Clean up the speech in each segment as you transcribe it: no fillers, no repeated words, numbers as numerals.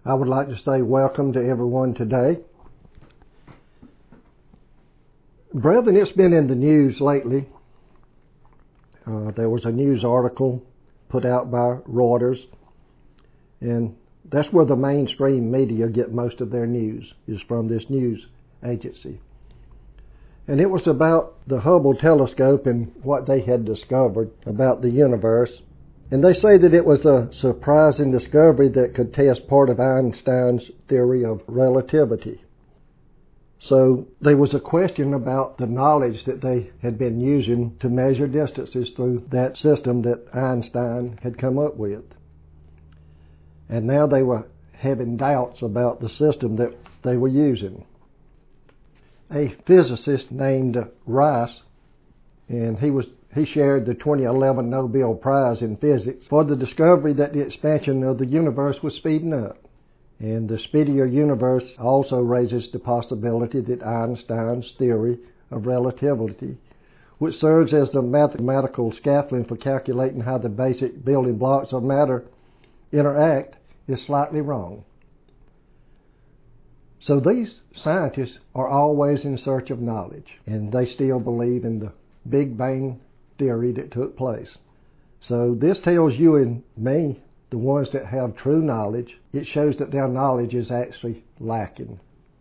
I would like to say welcome to everyone today. Brethren, it's been in the news lately. There was a news article put out by Reuters, and that's where the mainstream media get most of their news, is from this news agency. And it was about the Hubble telescope and what they had discovered about the universe. And they say that it was a surprising discovery that could test part of Einstein's theory of relativity. So there was a question about the knowledge that they had been using to measure distances through that system that Einstein had come up with. And now they were having doubts about the system that they were using. A physicist named Rice, and he shared the 2011 Nobel Prize in Physics for the discovery that the expansion of the universe was speeding up. And the speedier universe also raises the possibility that Einstein's theory of relativity, which serves as the mathematical scaffolding for calculating how the basic building blocks of matter interact, is slightly wrong. So these scientists are always in search of knowledge, and they still believe in the Big Bang theory that took place. So this tells you and me, the ones that have true knowledge, it shows that their knowledge is actually lacking.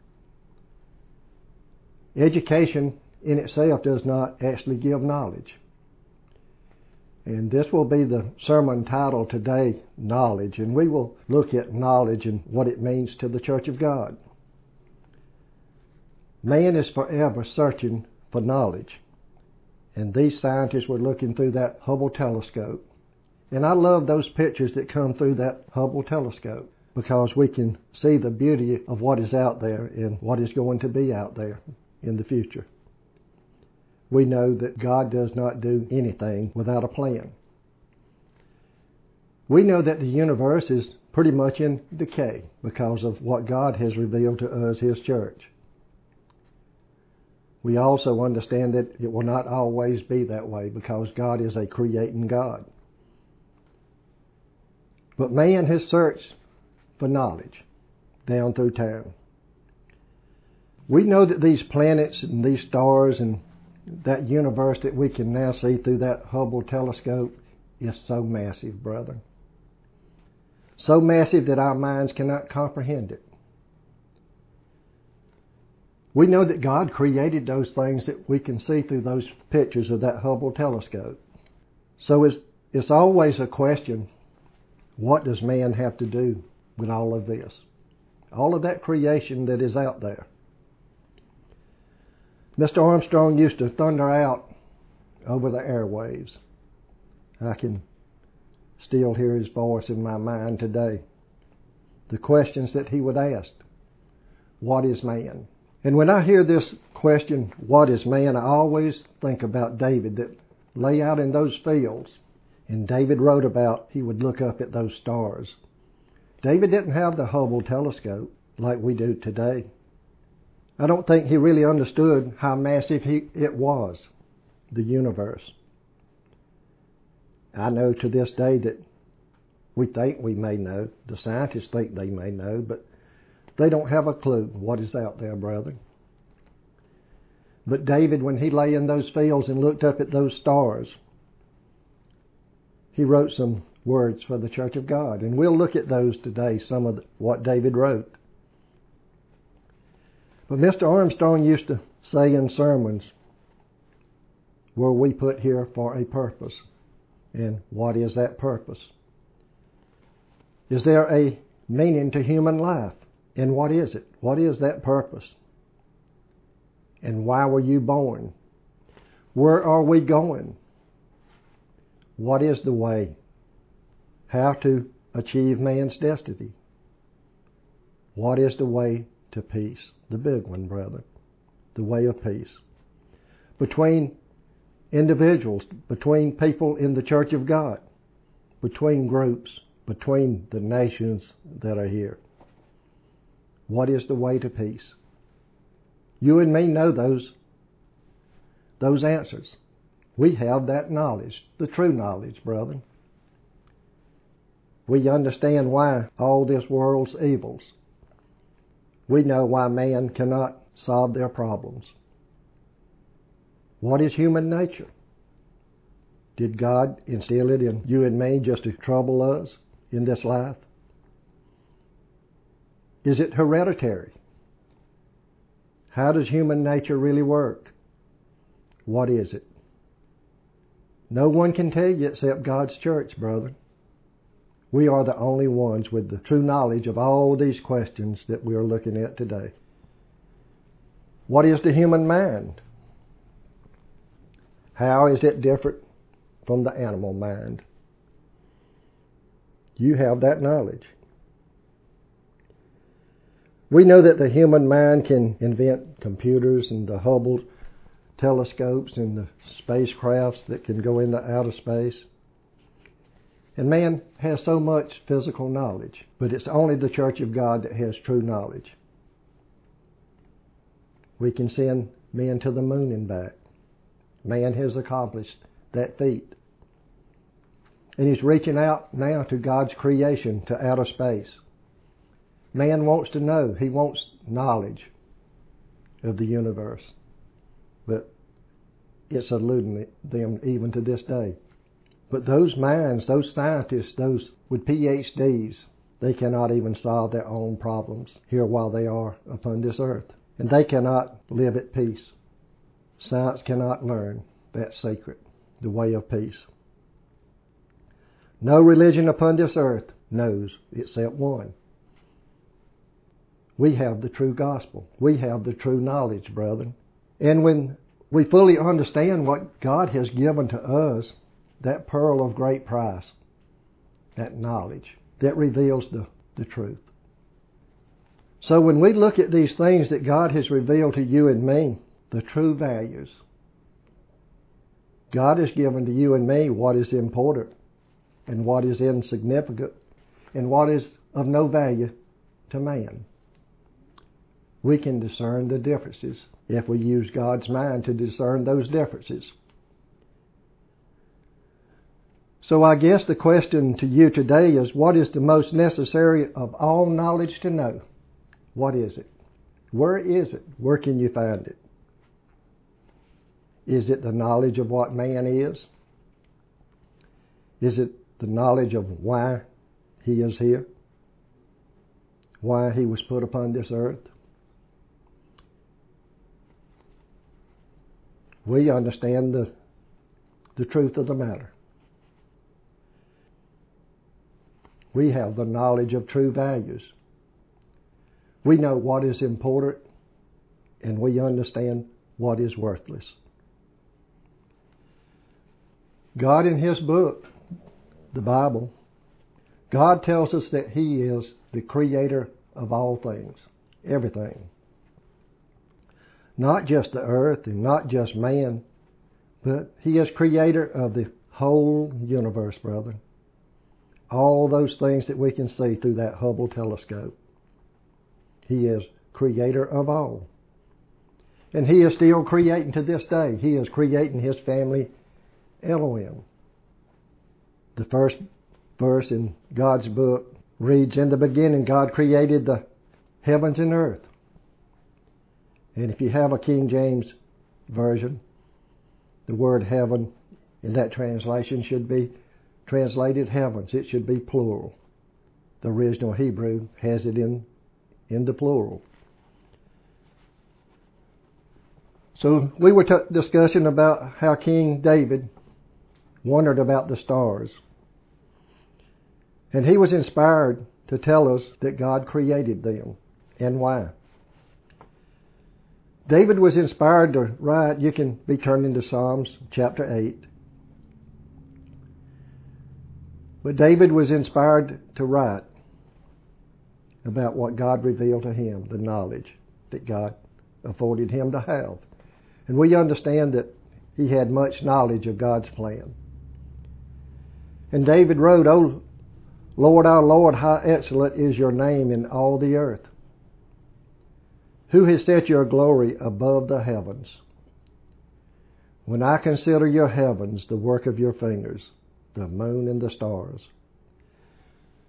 Education in itself does not actually give knowledge. And this will be the sermon title today, Knowledge, and we will look at knowledge and what it means to the Church of God. Man is forever searching for knowledge. And these scientists were looking through that Hubble telescope. And I love those pictures that come through that Hubble telescope, because we can see the beauty of what is out there and what is going to be out there in the future. We know that God does not do anything without a plan. We know that the universe is pretty much in decay because of what God has revealed to us, His church. We also understand that it will not always be that way because God is a creating God. But man has searched for knowledge down through time. We know that these planets and these stars and that universe that we can now see through that Hubble telescope is so massive, brother. So massive that our minds cannot comprehend it. We know that God created those things that we can see through those pictures of that Hubble telescope. So it's always a question, what does man have to do with all of this? All of that creation that is out there. Mr. Armstrong used to thunder out over the airwaves. I can still hear his voice in my mind today. The questions that he would ask. What is man? And when I hear this question, what is man, I always think about David that lay out in those fields. And David wrote about he would look up at those stars. David didn't have the Hubble telescope like we do today. I don't think he really understood how massive it was, the universe. I know to this day that we think we may know, the scientists think they may know, but they don't have a clue what is out there, brother. But David, when he lay in those fields and looked up at those stars, he wrote some words for the Church of God. And we'll look at those today, some of what David wrote. But Mr. Armstrong used to say in sermons, were we put here for a purpose? And what is that purpose? Is there a meaning to human life? And what is it? What is that purpose? And why were you born? Where are we going? What is the way? How to achieve man's destiny? What is the way to peace? The big one, brother. The way of peace. Between individuals, between people in the Church of God, between groups, between the nations that are here. What is the way to peace? You and me know those answers. We have that knowledge, the true knowledge, brother. We understand why all this world's evils. We know why man cannot solve their problems. What is human nature? Did God instill it in you and me just to trouble us in this life? Is it hereditary? How does human nature really work? What is it? No one can tell you except God's church, brother. We are the only ones with the true knowledge of all these questions that we are looking at today. What is the human mind? How is it different from the animal mind? You have that knowledge. We know that the human mind can invent computers and the Hubble telescopes and the spacecrafts that can go into outer space. And man has so much physical knowledge, but it's only the Church of God that has true knowledge. We can send men to the moon and back. Man has accomplished that feat. And he's reaching out now to God's creation, to outer space. Man wants to know. He wants knowledge of the universe. But it's eluding them even to this day. But those minds, those scientists, those with PhDs, they cannot even solve their own problems here while they are upon this earth. And they cannot live at peace. Science cannot learn that secret, the way of peace. No religion upon this earth knows except one. We have the true gospel. We have the true knowledge, brethren. And when we fully understand what God has given to us, that pearl of great price, that knowledge, that reveals the truth. So when we look at these things that God has revealed to you and me, the true values, God has given to you and me what is important and what is insignificant and what is of no value to man. We can discern the differences if we use God's mind to discern those differences. So I guess the question to you today is, what is the most necessary of all knowledge to know? What is it? Where is it? Where can you find it? Is it the knowledge of what man is? Is it the knowledge of why he is here? Why he was put upon this earth? We understand the truth of the matter. We have the knowledge of true values. We know what is important, and we understand what is worthless. God in His book, the Bible, God tells us that He is the creator of all things, everything. Not just the earth and not just man, but He is creator of the whole universe, brethren. All those things that we can see through that Hubble telescope. He is creator of all. And He is still creating to this day. He is creating His family, Elohim. The first verse in God's book reads, "In the beginning God created the heavens and earth." And if you have a King James version, the word heaven in that translation should be translated heavens. It should be plural. The original Hebrew has it in the plural. So we were discussing about how King David wondered about the stars. And he was inspired to tell us that God created them and why. David was inspired to write, you can be turning to Psalms chapter 8. But David was inspired to write about what God revealed to him, the knowledge that God afforded him to have. And we understand that he had much knowledge of God's plan. And David wrote, "O Lord, our Lord, how excellent is your name in all the earth. Who has set your glory above the heavens? When I consider your heavens, the work of your fingers, the moon and the stars."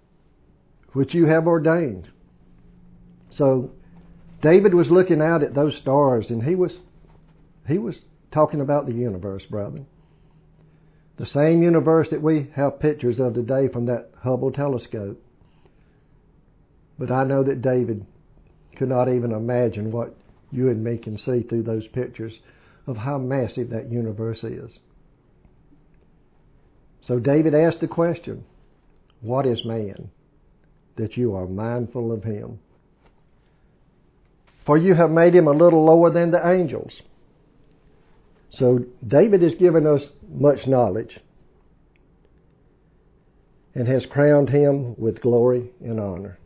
which you have ordained. So David was looking out at those stars, and he was talking about the universe, brother. The same universe that we have pictures of today from that Hubble telescope. But I know that David could not even imagine what you and me can see through those pictures of how massive that universe is. So David asked the question, what is man, that you are mindful of him? For you have made him a little lower than the angels. So David has given us much knowledge and has crowned him with glory and honor.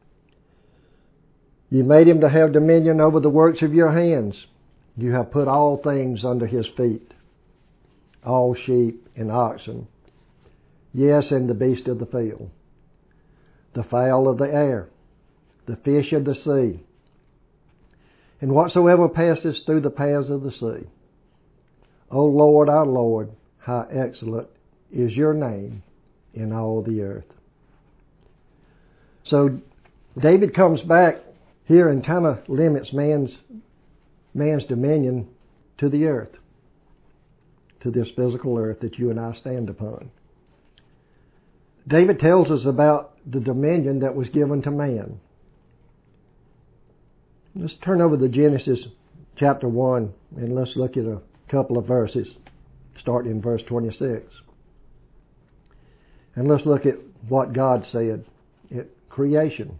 You made him to have dominion over the works of your hands. You have put all things under his feet, all sheep and oxen, yes, and the beast of the field, the fowl of the air, the fish of the sea, and whatsoever passes through the paths of the sea. O Lord, our Lord, how excellent is your name in all the earth. So David comes back here and kind of limits man's dominion to the earth, to this physical earth that you and I stand upon. David tells us about the dominion that was given to man. Let's turn over to Genesis chapter 1 and let's look at a couple of verses, starting in verse 26. And let's look at what God said at creation.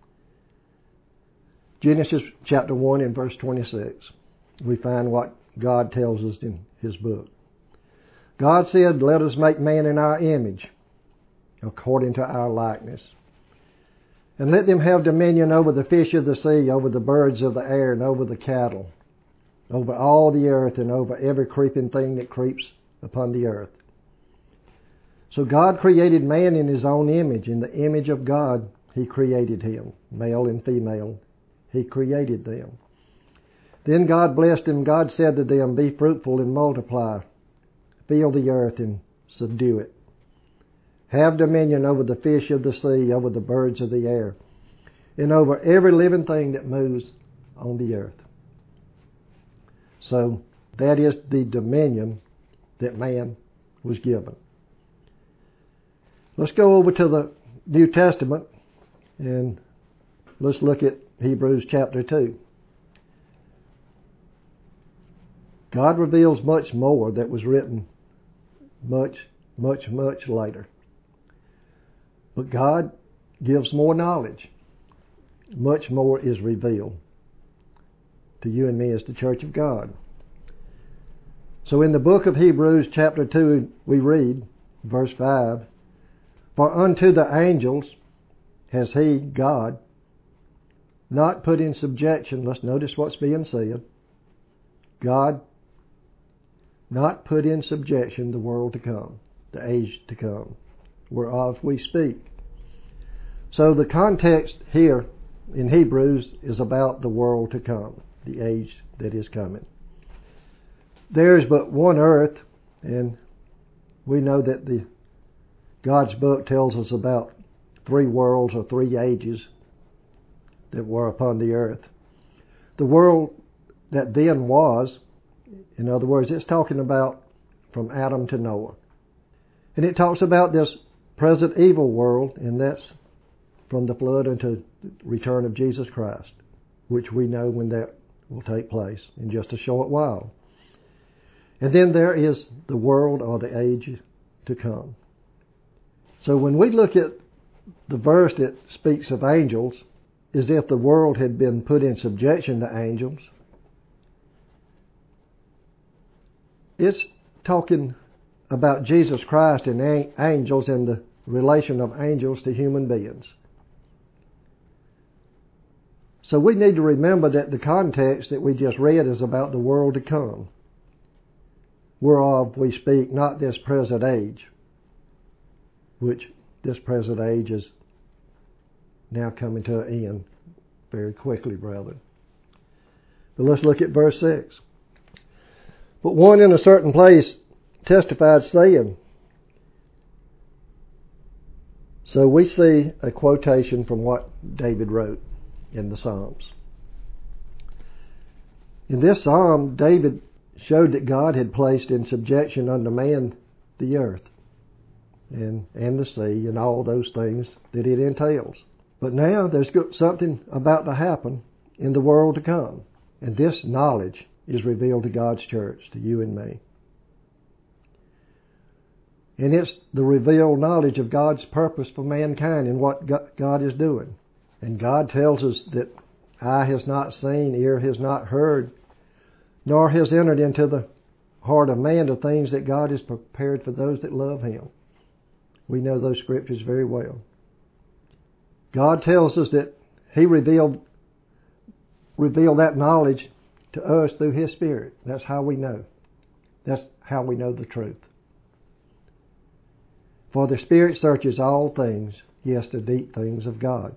Genesis chapter 1 and verse 26. We find what God tells us in his book. God said, let us make man in our image, according to our likeness. And let them have dominion over the fish of the sea, over the birds of the air, and over the cattle, over all the earth, and over every creeping thing that creeps upon the earth. So God created man in his own image. In the image of God, he created him, male and female. He created them. Then God blessed them. God said to them, be fruitful and multiply. Fill the earth and subdue it. Have dominion over the fish of the sea, over the birds of the air, and over every living thing that moves on the earth. So that is the dominion that man was given. Let's go over to the New Testament and let's look at Hebrews chapter 2. God reveals much more that was written much later. But God gives more knowledge. Much more is revealed to you and me as the church of God. So in the book of Hebrews chapter 2 we read, verse 5, for unto the angels has he, God, not put in subjection, let's notice what's being said, God not put in subjection the world to come, the age to come, whereof we speak. So the context here in Hebrews is about the world to come, the age that is coming. There is but one earth, and we know that God's book tells us about 3 worlds or 3 ages that were upon the earth. The world that then was, in other words, it's talking about from Adam to Noah. And it talks about this present evil world, and that's from the flood unto the return of Jesus Christ, which we know when that will take place in just a short while. And then there is the world or the age to come. So when we look at the verse that speaks of angels, as if the world had been put in subjection to angels, it's talking about Jesus Christ and angels and the relation of angels to human beings. So we need to remember that the context that we just read is about the world to come, whereof we speak, not this present age, which this present age is now coming to an end very quickly, brethren. But let's look at verse 6. But one in a certain place testified, saying, So we see a quotation from what David wrote in the Psalms. In this psalm, David showed that God had placed in subjection unto man the earth and the sea and all those things that it entails. But now there's something about to happen in the world to come, and this knowledge is revealed to God's church, to you and me. And it's the revealed knowledge of God's purpose for mankind and what God is doing. And God tells us that eye has not seen, ear has not heard, nor has entered into the heart of man the things that God has prepared for those that love Him. We know those scriptures very well. God tells us that He revealed that knowledge to us through His Spirit. That's how we know. That's how we know the truth. For the Spirit searches all things, yes, the deep things of God.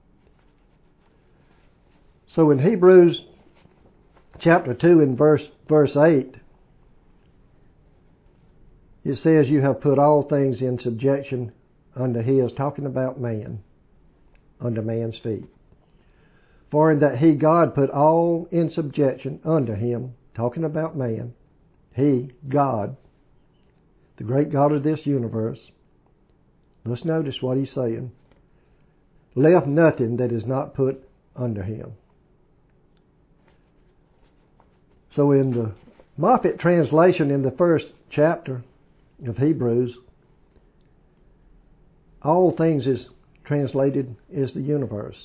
So in Hebrews chapter 2 and verse 8, it says, you have put all things in subjection unto His, talking about man, under man's feet. For in that He, God, put all in subjection unto Him, talking about man, He, God, the great God of this universe, let's notice what He's saying, left nothing that is not put under Him. So in the Moffatt translation in the first chapter of Hebrews, all things is translated as the universe.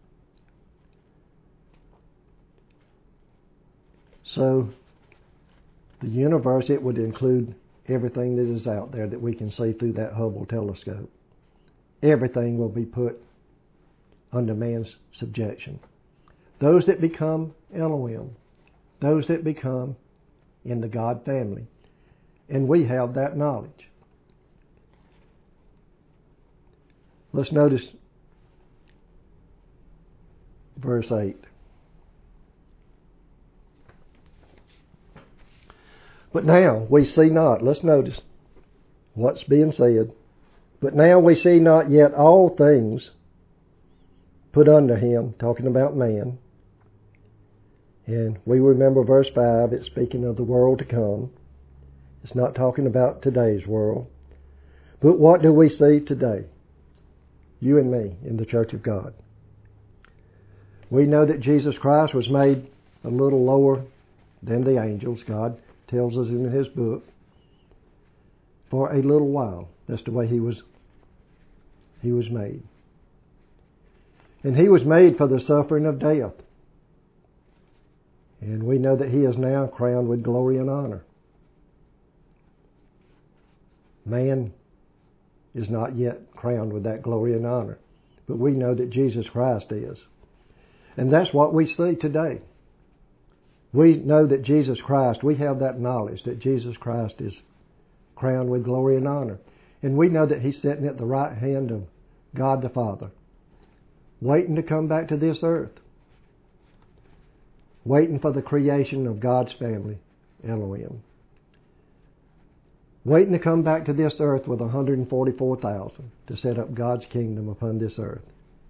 So the universe, it would include everything that is out there that we can see through that Hubble telescope. Everything will be put under man's subjection. Those that become Elohim, those that become in the God family. And we have that knowledge. Let's notice verse 8. But now we see not. Let's notice what's being said. But now we see not yet all things put under Him, talking about man. And we remember verse 5, it's speaking of the world to come. It's not talking about today's world. But what do we see today? You and me in the Church of God. We know that Jesus Christ was made a little lower than the angels. God tells us in His book. For a little while. That's the way He was made. And He was made for the suffering of death. And we know that He is now crowned with glory and honor. Man is not yet crowned with that glory and honor. But we know that Jesus Christ is. And that's what we see today. We know that Jesus Christ, we have that knowledge that Jesus Christ is crowned with glory and honor. And we know that He's sitting at the right hand of God the Father, waiting to come back to this earth, waiting for the creation of God's family, Elohim, waiting to come back to this earth with 144,000 to set up God's kingdom upon this earth.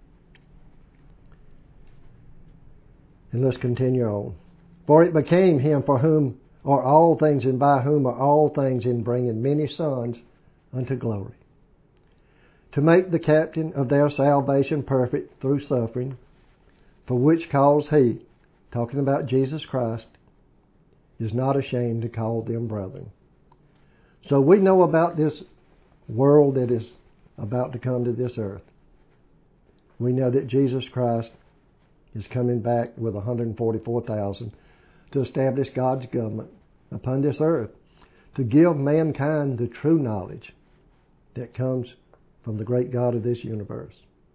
And let's continue on. For it became Him for whom are all things and by whom are all things, in bringing many sons unto glory, to make the captain of their salvation perfect through suffering, for which cause He, talking about Jesus Christ, is not ashamed to call them brethren. So we know about this world that is about to come to this earth. We know that Jesus Christ is coming back with 144,000 to establish God's government upon this earth, to give mankind the true knowledge that comes from the great God of this universe.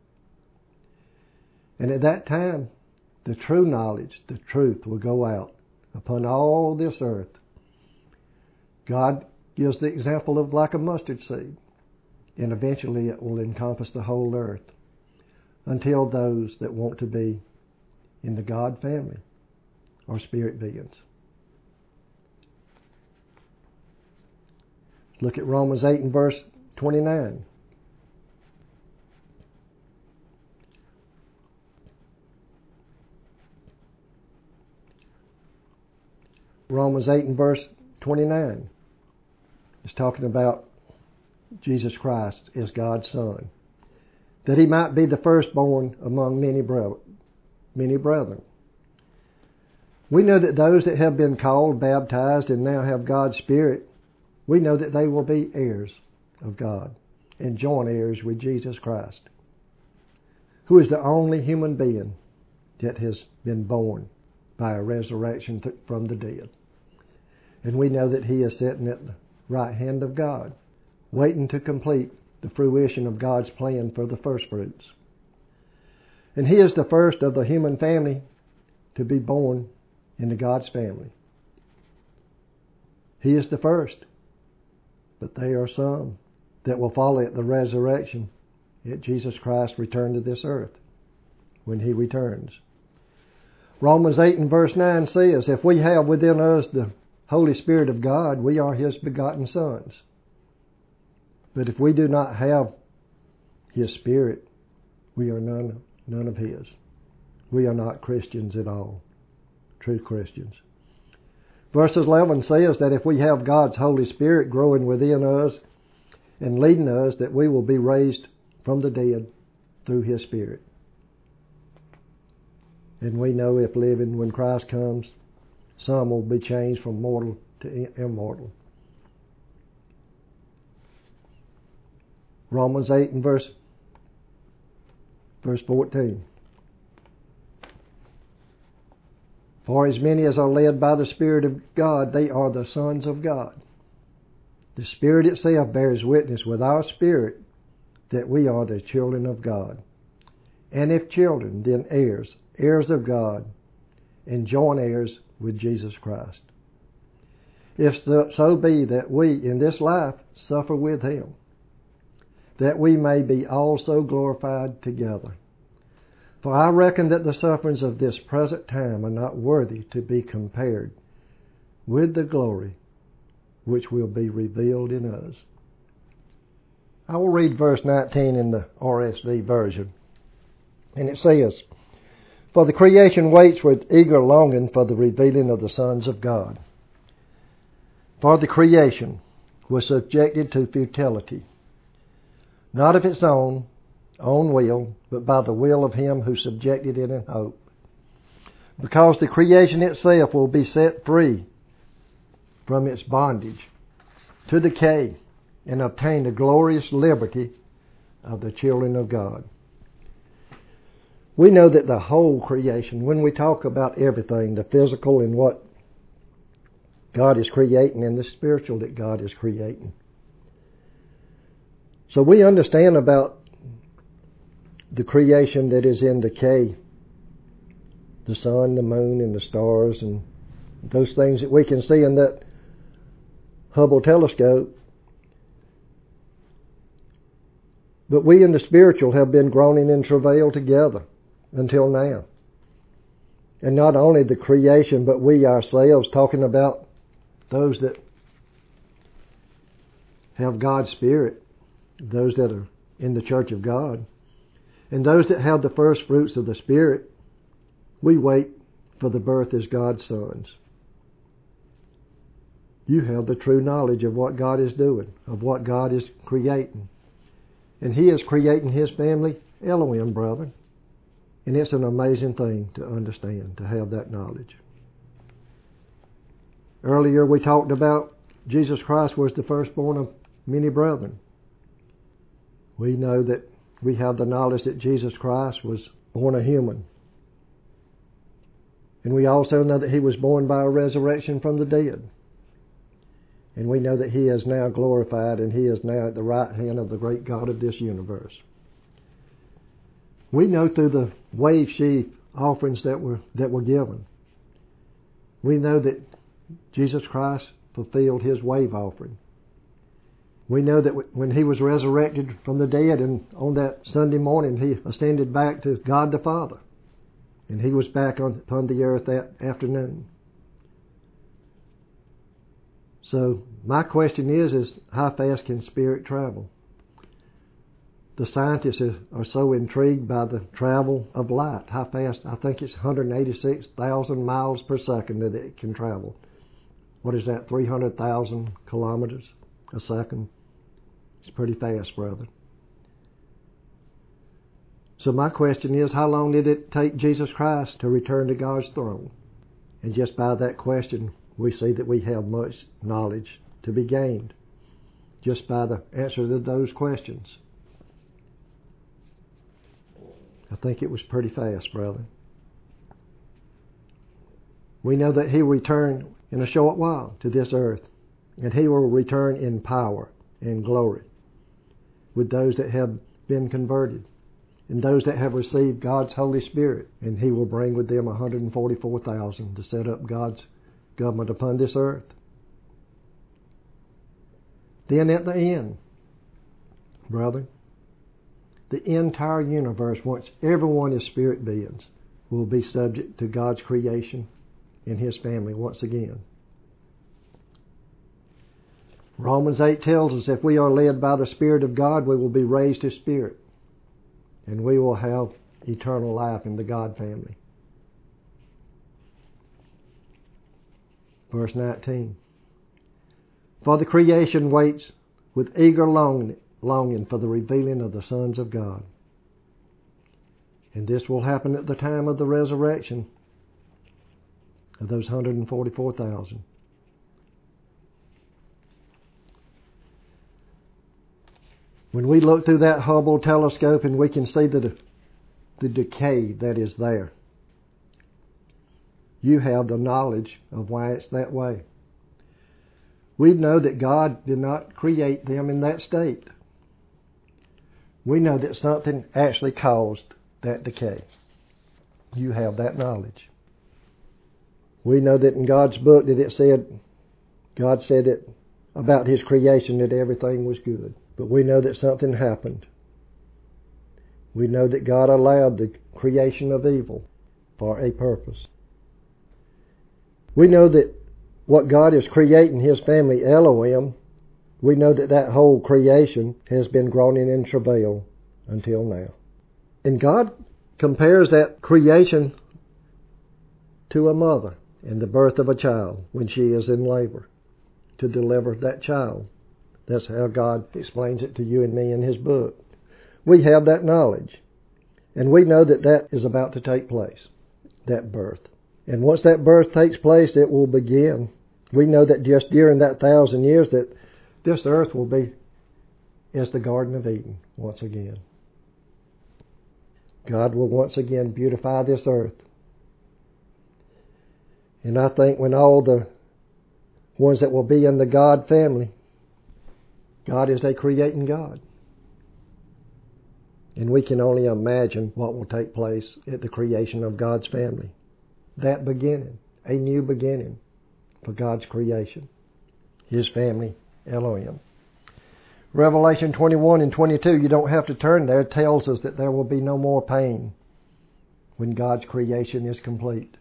And at that time, the true knowledge, the truth will go out upon all this earth. God gives the example of like a mustard seed, and eventually it will encompass the whole earth until those that want to be in the God family are spirit beings. Look at Romans 8 and verse 29. Romans 8 and verse 29. It's talking about Jesus Christ as God's Son, that He might be the firstborn among many brethren. We know that those that have been called, baptized, and now have God's Spirit, we know that they will be heirs of God and joint heirs with Jesus Christ, who is the only human being that has been born by a resurrection from the dead. And we know that He is sitting at the right hand of God, waiting to complete the fruition of God's plan for the first fruits. And He is the first of the human family to be born into God's family. He is the first, but there are some that will follow at the resurrection at Jesus Christ's return to this earth when He returns. Romans 8 and verse 9 says, if we have within us the Holy Spirit of God, we are His begotten sons. But if we do not have His Spirit, we are none of His. We are not Christians at all, true Christians. Verse 11 says that if we have God's Holy Spirit growing within us and leading us, that we will be raised from the dead through His Spirit. And we know if living when Christ comes, some will be changed from mortal to immortal. Romans 8 and verse 14. For as many as are led by the Spirit of God, they are the sons of God. The Spirit itself bears witness with our spirit that we are the children of God. And if children, then heirs, heirs of God, and joint heirs with Jesus Christ. If so be that we in this life suffer with Him, that we may be also glorified together. For I reckon that the sufferings of this present time are not worthy to be compared with the glory which will be revealed in us. I will read verse 19 in the RSV version. And it says, for the creation waits with eager longing for the revealing of the sons of God. For the creation was subjected to futility, not of its own will, but by the will of Him who subjected it in hope. Because the creation itself will be set free from its bondage to decay and obtain the glorious liberty of the children of God. We know that the whole creation, when we talk about everything, the physical and what God is creating and the spiritual that God is creating. So we understand about the creation that is in decay, the sun, the moon, and the stars, and those things that we can see in that Hubble telescope. But we in the spiritual have been groaning in travail together until now. And not only the creation, but we ourselves, talking about those that have God's Spirit, those that are in the church of God, and those that have the first fruits of the Spirit, we wait for the birth as God's sons. You have the true knowledge of what God is doing, of what God is creating. And He is creating His family, Elohim, brethren. And it's an amazing thing to understand, to have that knowledge. Earlier we talked about Jesus Christ was the firstborn of many brethren. We know that we have the knowledge that Jesus Christ was born a human. And we also know that He was born by a resurrection from the dead. And we know that He is now glorified and He is now at the right hand of the great God of this universe. We know through the wave sheaf offerings that were given, we know that Jesus Christ fulfilled His wave offering. We know that when He was resurrected from the dead, and on that Sunday morning He ascended back to God the Father, and He was back upon the earth that afternoon. So my question is how fast can spirit travel? The scientists are so intrigued by the travel of light. How fast? I think it's 186,000 miles per second that it can travel. what is that, 300,000 kilometers a second? It's pretty fast, brother. So my question is, how long did it take Jesus Christ to return to God's throne? And just by that question, we see that we have much knowledge to be gained just by the answer to those questions. I think it was pretty fast, brother. We know that He will return in a short while to this earth, and He will return in power and glory with those that have been converted and those that have received God's Holy Spirit, and He will bring with them 144,000 to set up God's government upon this earth. Then at the end, brother, the entire universe, once everyone is spirit beings, will be subject to God's creation and His family once again. Romans 8 tells us if we are led by the Spirit of God, we will be raised to spirit, and we will have eternal life in the God family. Verse 19. For the creation waits with eager longing for the revealing of the sons of God. And this will happen at the time of the resurrection of those 144,000. When we look through that Hubble telescope and we can see the decay that is there, you have the knowledge of why it's that way. We know that God did not create them in that state. We know that something actually caused that decay. You have that knowledge. We know that in God's book that God said it about His creation that everything was good. But we know that something happened. We know that God allowed the creation of evil for a purpose. We know that what God is creating, His family, Elohim, we know that that whole creation has been groaning in travail until now. And God compares that creation to a mother and the birth of a child when she is in labor to deliver that child. That's how God explains it to you and me in His book. We have that knowledge. And we know that that is about to take place, that birth. And once that birth takes place, it will begin. We know that just during that 1,000 years that this earth will be as the Garden of Eden once again. God will once again beautify this earth. And I think when all the ones that will be in the God family, God is a creating God. And we can only imagine what will take place at the creation of God's family. That beginning, a new beginning for God's creation. His family, Elohim. Revelation 21 and 22, you don't have to turn there, tells us that there will be no more pain when God's creation is complete.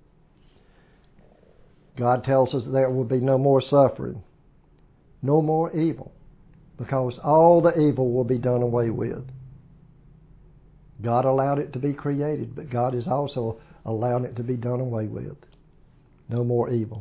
God tells us there will be no more suffering, no more evil, because all the evil will be done away with. God allowed it to be created, but God is also allowing it to be done away with. No more evil.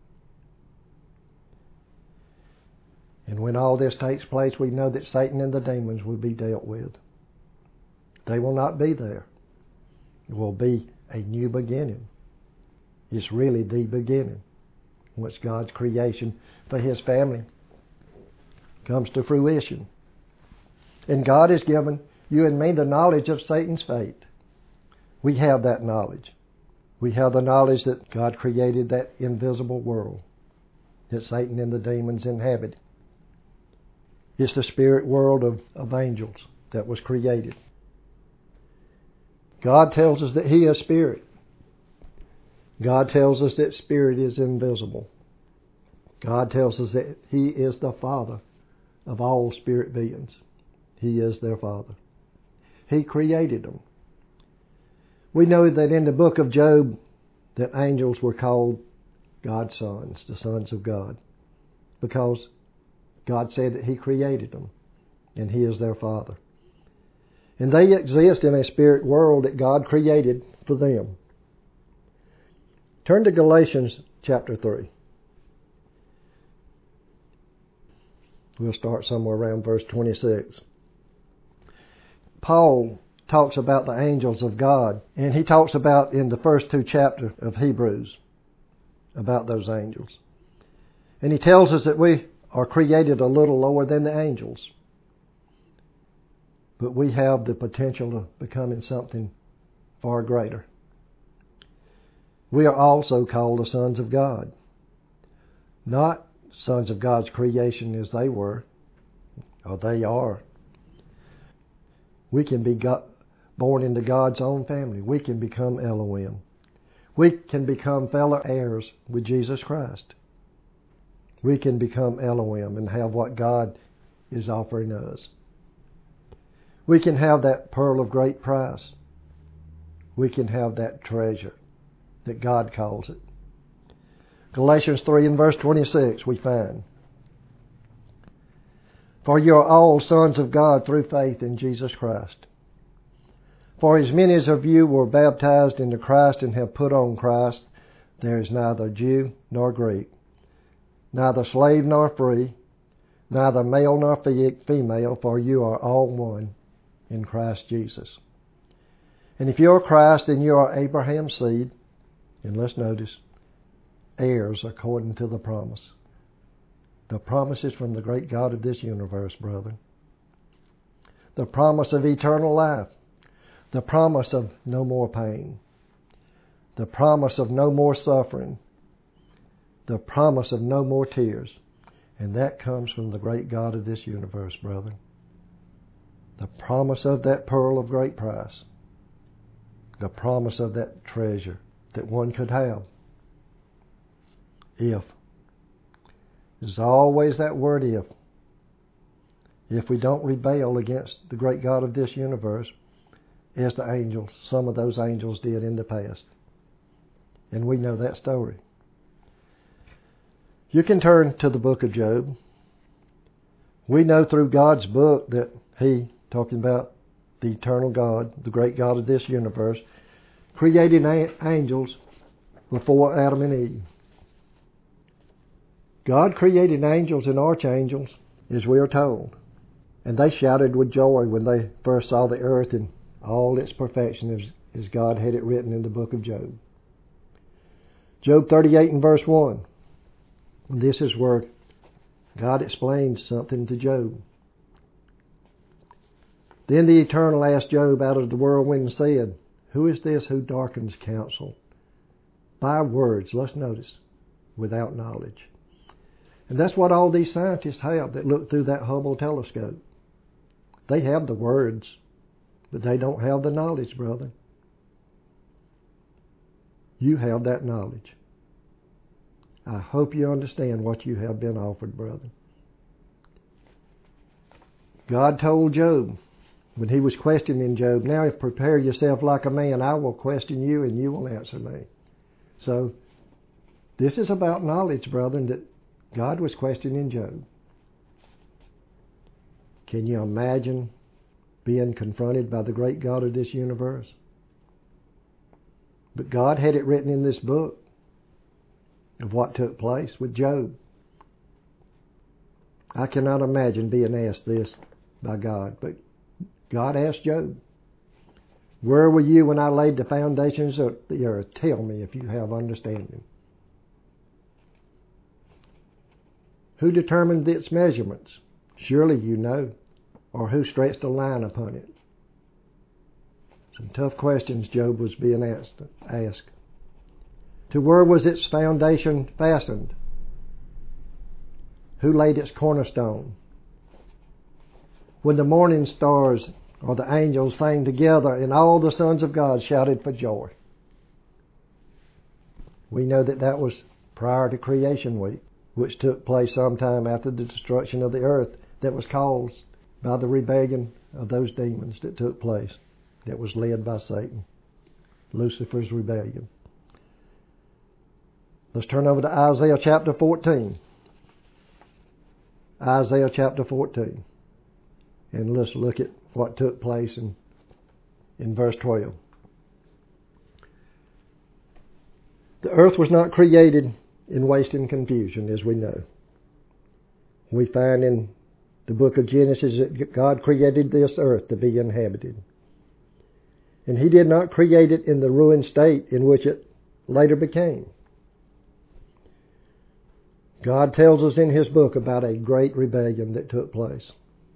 And when all this takes place, we know that Satan and the demons will be dealt with. They will not be there. It will be a new beginning. It's really the beginning. Once God's creation for His family comes to fruition. And God has given you and me the knowledge of Satan's fate. We have that knowledge. We have the knowledge that God created that invisible world that Satan and the demons inhabit. It's the spirit world of angels that was created. God tells us that He is spirit. God tells us that spirit is invisible. God tells us that He is the Father of all spirit beings. He is their Father. He created them. We know that in the book of Job that angels were called God's sons, the sons of God, because God said that He created them and He is their Father. And they exist in a spirit world that God created for them. Turn to Galatians chapter 3. We'll start somewhere around verse 26. Paul talks about the angels of God, and he talks about in the first 2 chapters of Hebrews about those angels. And he tells us that we are created a little lower than the angels, but we have the potential of becoming something far greater. We are also called the sons of God. Not sons of God's creation as they were, or they are. We can be born into God's own family. We can become Elohim. We can become fellow heirs with Jesus Christ. We can become Elohim and have what God is offering us. We can have that pearl of great price. We can have that treasure that God calls it. Galatians 3 and verse 26 we find, "For you are all sons of God through faith in Jesus Christ. For as many as of you were baptized into Christ and have put on Christ, there is neither Jew nor Greek, neither slave nor free, neither male nor female, for you are all one in Christ Jesus." And if you are Christ, then you are Abraham's seed, and let's notice, heirs according to the promise. The promise is from the great God of this universe, brother. The promise of eternal life. The promise of no more pain. The promise of no more suffering. The promise of no more tears. And that comes from the great God of this universe, brother. The promise of that pearl of great price. The promise of that treasure that one could have. If. There's always that word if. If we don't rebel against the great God of this universe, as the angels, some of those angels did in the past. And we know that story. You can turn to the book of Job. We know through God's book that He, talking about the eternal God, the great God of this universe, created angels before Adam and Eve. God created angels and archangels, as we are told. And they shouted with joy when they first saw the earth in all its perfection as God had it written in the book of Job. Job 38 and verse 1. This is where God explains something to Job. "Then the Eternal asked Job out of the whirlwind and said, Who is this who darkens counsel? By words," let's notice, "without knowledge." And that's what all these scientists have that look through that Hubble telescope. They have the words, but they don't have the knowledge, brother. You have that knowledge. I hope you understand what you have been offered, brother. God told Job, when He was questioning Job, "Now if prepare yourself like a man, I will question you and you will answer me." So, this is about knowledge, brother, that God was questioning Job. Can you imagine being confronted by the great God of this universe? But God had it written in this book of what took place with Job. I cannot imagine being asked this by God, but God asked Job, "Where were you when I laid the foundations of the earth? Tell me if you have understanding. Who determined its measurements? Surely you know. Or who stretched a line upon it?" Some tough questions Job was being asked. "To where was its foundation fastened? Who laid its cornerstone? When the morning stars or the angels sang together and all the sons of God shouted for joy." We know that was prior to creation week, which took place sometime after the destruction of the earth that was caused by the rebellion of those demons that took place, that was led by Satan, Lucifer's rebellion. Let's turn over to Isaiah chapter 14. Isaiah chapter 14. And let's look at what took place in verse 12. The earth was not created in waste and confusion, as we know. We find in the book of Genesis, that God created this earth to be inhabited. And He did not create it in the ruined state in which it later became. God tells us in His book about a great rebellion that took place.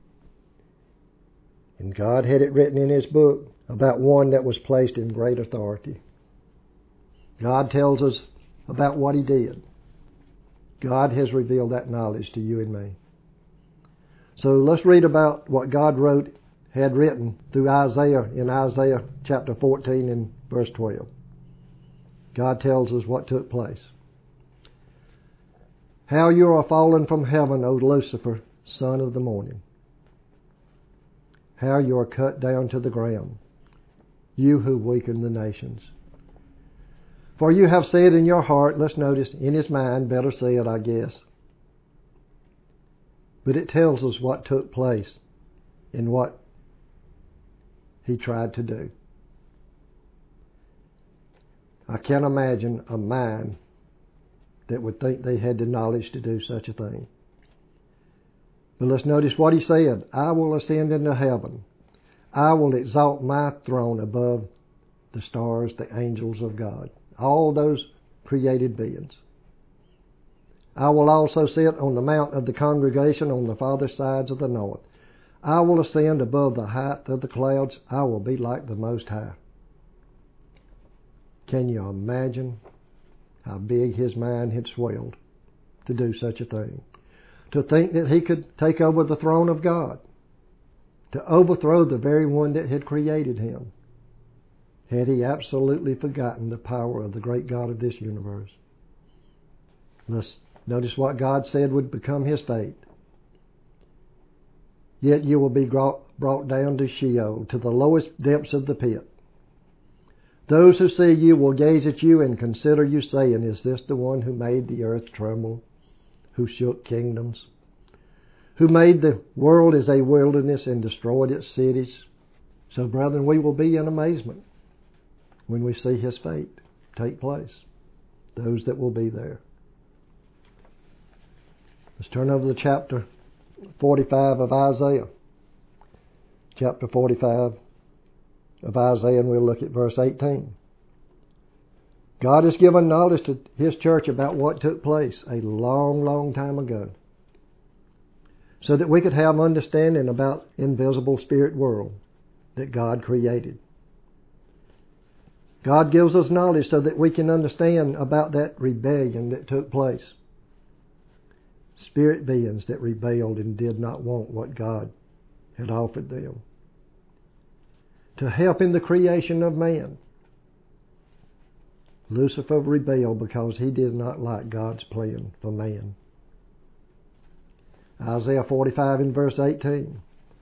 And God had it written in His book about one that was placed in great authority. God tells us about what He did. God has revealed that knowledge to you and me. So let's read about what God had written through Isaiah in Isaiah chapter 14 and verse 12. God tells us what took place. How you are fallen from heaven, O Lucifer, son of the morning. How you are cut down to the ground, you who weaken the nations. For you have said in your heart, let's notice, in his mind, better say it, I guess. But it tells us what took place and what he tried to do. I can't imagine a mind that would think they had the knowledge to do such a thing. But let's notice what he said. I will ascend into heaven. I will exalt my throne above the stars, the angels of God, all those created beings. I will also sit on the mount of the congregation on the farther sides of the north. I will ascend above the height of the clouds. I will be like the Most High. Can you imagine how big his mind had swelled to do such a thing? To think that he could take over the throne of God, to overthrow the very one that had created him. Had he absolutely forgotten the power of the great God of this universe? Let's notice what God said would become his fate. Yet you will be brought down to Sheol, to the lowest depths of the pit. Those who see you will gaze at you and consider you, saying, is this the one who made the earth tremble, who shook kingdoms, who made the world as a wilderness and destroyed its cities? So, brethren, we will be in amazement when we see his fate take place, those that will be there. Let's turn over to chapter 45 of Isaiah. Chapter 45 of Isaiah, and we'll look at verse 18. God has given knowledge to his church about what took place a long, long time ago, so that we could have understanding about invisible spirit world that God created. God gives us knowledge so that we can understand about that rebellion that took place. Spirit beings that rebelled and did not want what God had offered them. To help in the creation of man. Lucifer rebelled because he did not like God's plan for man. Isaiah 45 and verse 18.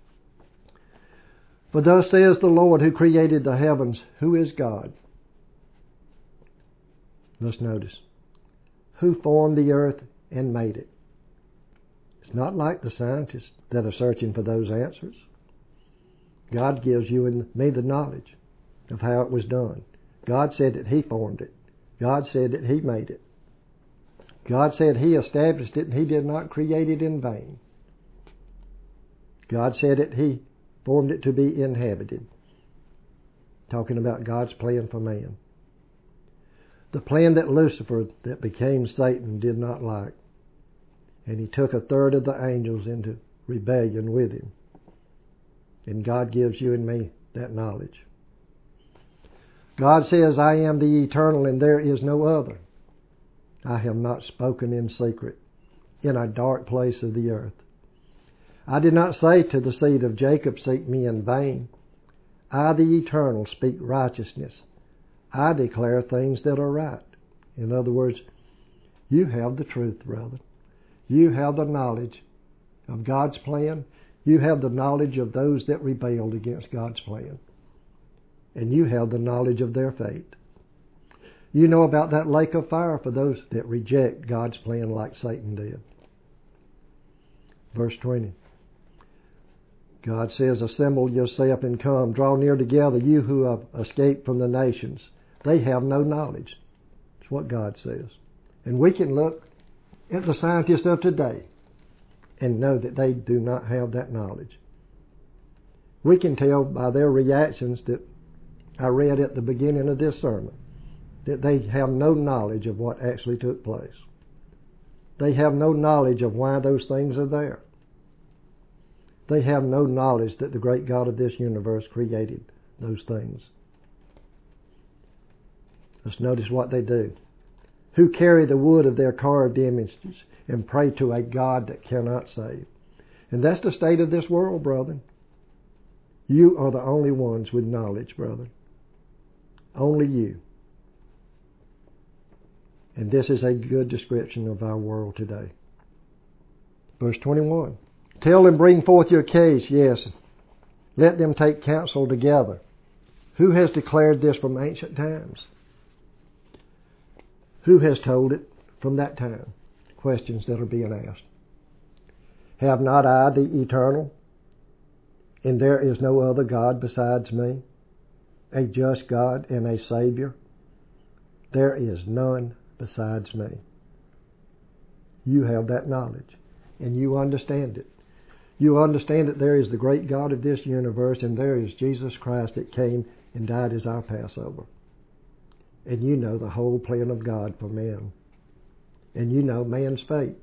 For thus says the Lord who created the heavens, who is God? Let's notice. Who formed the earth and made it? It's not like the scientists that are searching for those answers. God gives you and me the knowledge of how it was done. God said that he formed it. God said that he made it. God said he established it and he did not create it in vain. God said that he formed it to be inhabited. Talking about God's plan for man. The plan that Lucifer, that became Satan, did not like. And he took a third of the angels into rebellion with him. And God gives you and me that knowledge. God says, I am the eternal and there is no other. I have not spoken in secret in a dark place of the earth. I did not say to the seed of Jacob, seek me in vain. I, the eternal, speak righteousness. I declare things that are right. In other words, you have the truth, brother. You have the knowledge of God's plan. You have the knowledge of those that rebelled against God's plan. And you have the knowledge of their fate. You know about that lake of fire for those that reject God's plan like Satan did. Verse 20. God says, assemble yourself and come. Draw near together, you who have escaped from the nations. They have no knowledge. That's what God says. And we can look at the scientists of today. and know that they do not have that knowledge. We can tell by their reactions that I read at the beginning of this sermon that they have no knowledge of what actually took place. They have no knowledge of why those things are there. They have no knowledge that the great God of this universe created those things. Let's notice what they do. Who carry the wood of their carved images and pray to a God that cannot save. And that's the state of this world, brother. You are the only ones with knowledge, brother. Only you. And this is a good description of our world today. Verse 21. Tell them, bring forth your case, yes. Let them take counsel together. Who has declared this from ancient times? Who has told it from that time? Questions that are being asked. Have not I the eternal? And there is no other God besides me, a just God and a Savior. There is none besides me. You have that knowledge, and you understand it. You understand that there is the great God of this universe, and there is Jesus Christ that came and died as our Passover. And you know the whole plan of God for man. And you know man's fate.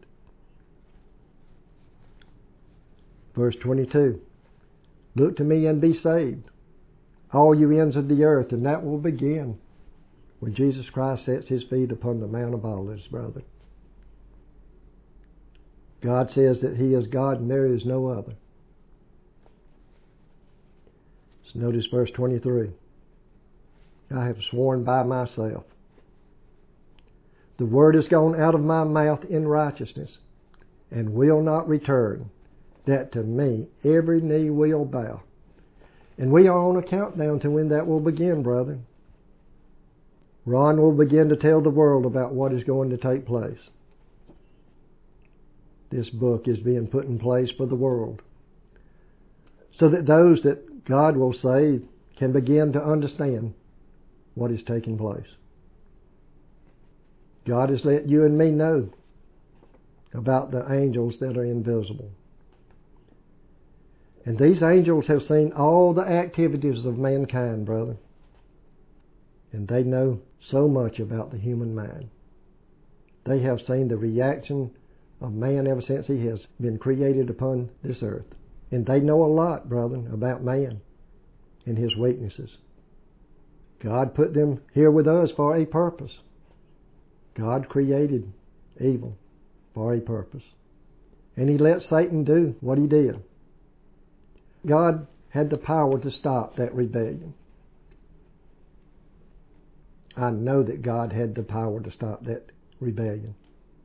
Verse 22. Look to me and be saved, all you ends of the earth, and that will begin when Jesus Christ sets his feet upon the Mount of Olives, brother. God says that he is God and there is no other. So notice verse 23. I have sworn by myself. The word is gone out of my mouth in righteousness, and will not return, that to me every knee will bow. And we are on a countdown to when that will begin, brother. Ron will begin to tell the world about what is going to take place. This book is being put in place for the world, so that those that God will save can begin to understand what is taking place. God has let you and me know about the angels that are invisible. And these angels have seen all the activities of mankind, brother. And they know so much about the human mind. They have seen the reaction of man ever since he has been created upon this earth. And they know a lot, brother, about man and his weaknesses. God put them here with us for a purpose. God created evil for a purpose. And he let Satan do what he did. God had the power to stop that rebellion. I know that God had the power to stop that rebellion.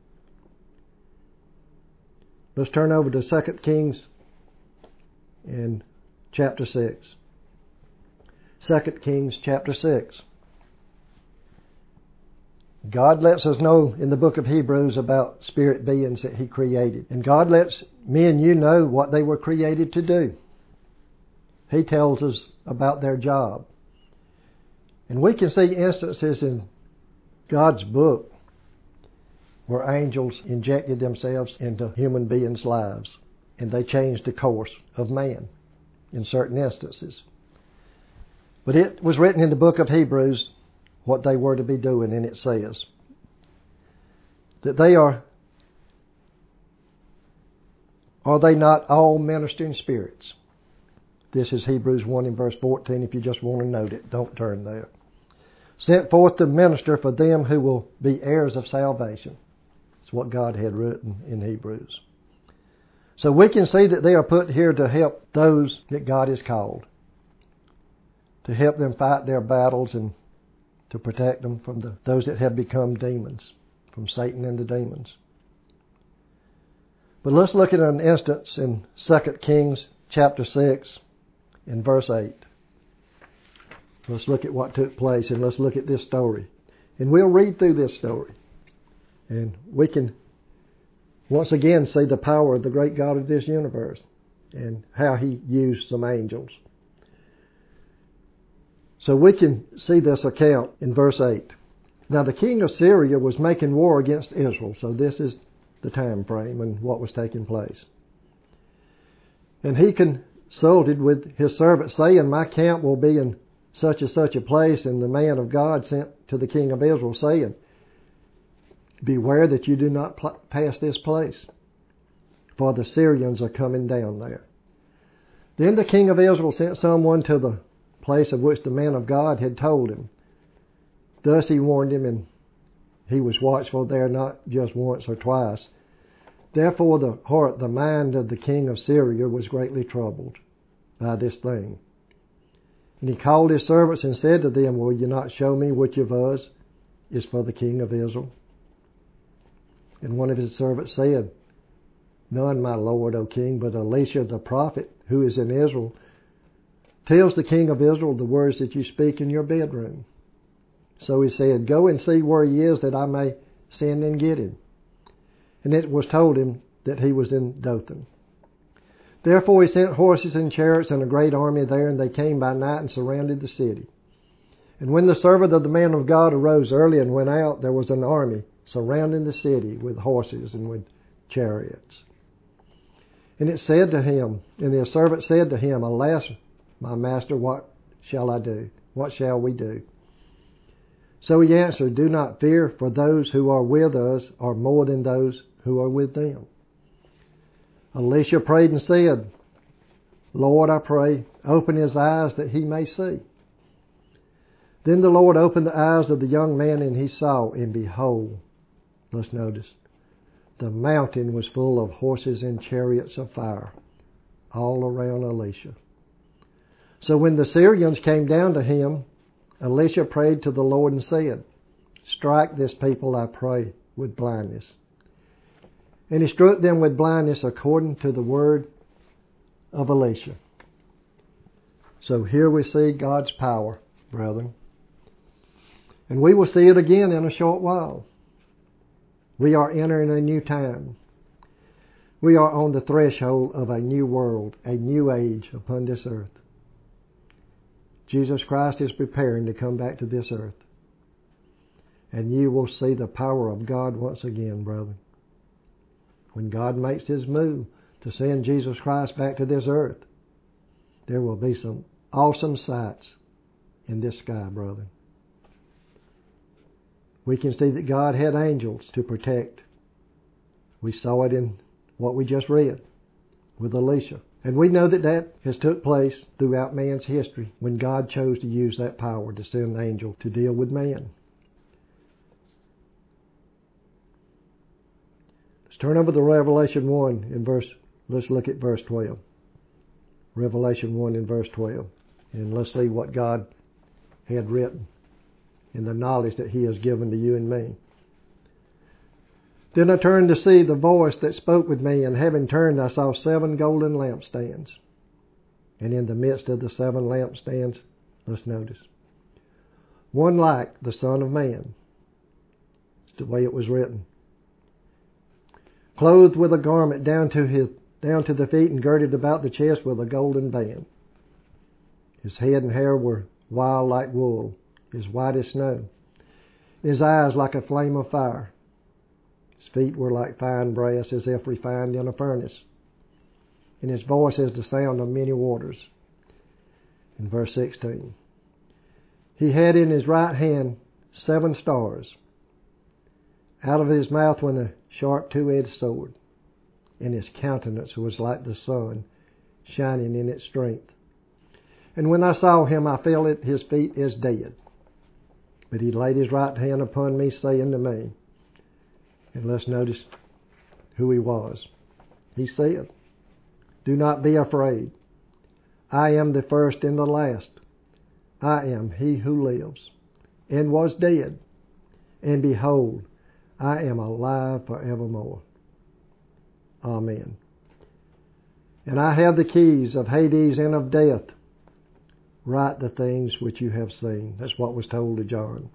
Let's turn over to 2 Kings in chapter 6. 2 Kings chapter 6. God lets us know in the book of Hebrews about spirit beings that he created. And God lets me and you know what they were created to do. He tells us about their job. And we can see instances in God's book where angels injected themselves into human beings' lives, and they changed the course of man in certain instances. But it was written in the book of Hebrews what they were to be doing, and it says that they are they not all ministering spirits? This is Hebrews 1 in verse 14. If you just want to note it, don't turn there. Sent forth to minister for them who will be heirs of salvation. It's what God had written in Hebrews. So we can see that they are put here to help those that God has called. To help them fight their battles and to protect them from those that have become demons, from Satan and the demons. But let's look at an instance in 2 Kings chapter 6 in verse 8. Let's look at what took place and let's look at this story. And we'll read through this story. And we can once again see the power of the great God of this universe and how he used some angels. So we can see this account in verse 8. Now the king of Syria was making war against Israel. So this is the time frame and what was taking place. And he consulted with his servant, saying, My camp will be in such and such a place. And the man of God sent to the king of Israel, saying, Beware that you do not pass this place, for the Syrians are coming down there. Then the king of Israel sent someone to the place of which the man of God had told him. Thus he warned him, and he was watchful there not just once or twice. Therefore the mind of the king of Syria was greatly troubled by this thing. And he called his servants and said to them, Will you not show me which of us is for the king of Israel? And one of his servants said, None, my lord, O king, but Elisha the prophet, who is in Israel, tells the king of Israel the words that you speak in your bedroom. So he said, Go and see where he is, that I may send and get him. And it was told him that he was in Dothan. Therefore he sent horses and chariots and a great army there, and they came by night and surrounded the city. And when the servant of the man of God arose early and went out, there was an army surrounding the city with horses and with chariots. And it said to him, and the servant said to him, Alas, my master, what shall I do? What shall we do? So he answered, Do not fear, for those who are with us are more than those who are with them. Elisha prayed and said, Lord, I pray, open his eyes that he may see. Then the Lord opened the eyes of the young man, and he saw, and behold, let's notice, the mountain was full of horses and chariots of fire all around Elisha. So when the Syrians came down to him, Elisha prayed to the Lord and said, Strike this people, I pray, with blindness. And he struck them with blindness according to the word of Elisha. So here we see God's power, brethren. And we will see it again in a short while. We are entering a new time. We are on the threshold of a new world, a new age upon this earth. Jesus Christ is preparing to come back to this earth. And you will see the power of God once again, brother. When God makes his move to send Jesus Christ back to this earth, there will be some awesome sights in this sky, brother. We can see that God had angels to protect. We saw it in what we just read with Elisha. And we know that that has took place throughout man's history when God chose to use that power to send an angel to deal with man. Let's turn over to Revelation 1 let's look at verse 12. Revelation 1 in verse 12. And let's see what God had written in the knowledge that he has given to you and me. Then I turned to see the voice that spoke with me, and having turned I saw 7 golden lampstands. And in the midst of the 7 lampstands, let's notice, one like the Son of Man. It's the way it was written. Clothed with a garment down to the feet and girded about the chest with a golden band. His head and hair were wild like wool, as white as snow. His eyes like a flame of fire. His feet were like fine brass, as if refined in a furnace. And his voice as the sound of many waters. In verse 16. He had in his right hand 7 stars. Out of his mouth went a sharp 2-edged sword. And his countenance was like the sun, shining in its strength. And when I saw him, I fell at his feet as dead. But he laid his right hand upon me, saying to me, and let's notice who he was. He said, Do not be afraid. I am the first and the last. I am he who lives and was dead. And behold, I am alive forevermore. Amen. And I have the keys of Hades and of death. Write the things which you have seen. That's what was told to John.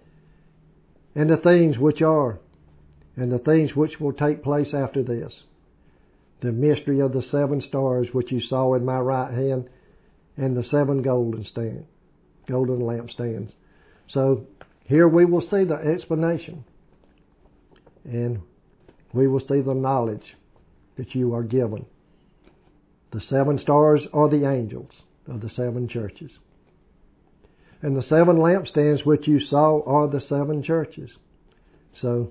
And the things which are, and the things which will take place after this. The mystery of the 7 stars which you saw in my right hand, and the 7 golden lampstands. So here we will see the explanation, and we will see the knowledge that you are given. The 7 stars are the angels of the 7 churches. And the 7 lampstands which you saw are the 7 churches. So,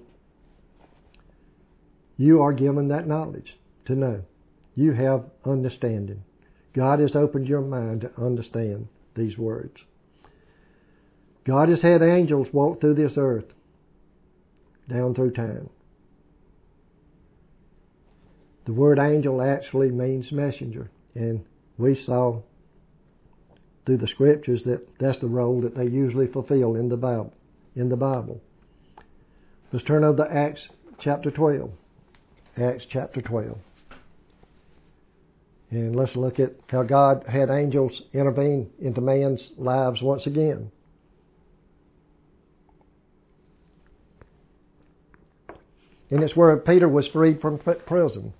you are given that knowledge to know. You have understanding. God has opened your mind to understand these words. God has had angels walk through this earth, down through time. The word angel actually means messenger, and we saw through the scriptures that that's the role that they usually fulfill in the Bible. Let's turn over to Acts chapter 12. Acts chapter 12. And let's look at how God had angels intervene into man's lives once again. And it's where Peter was freed from prison.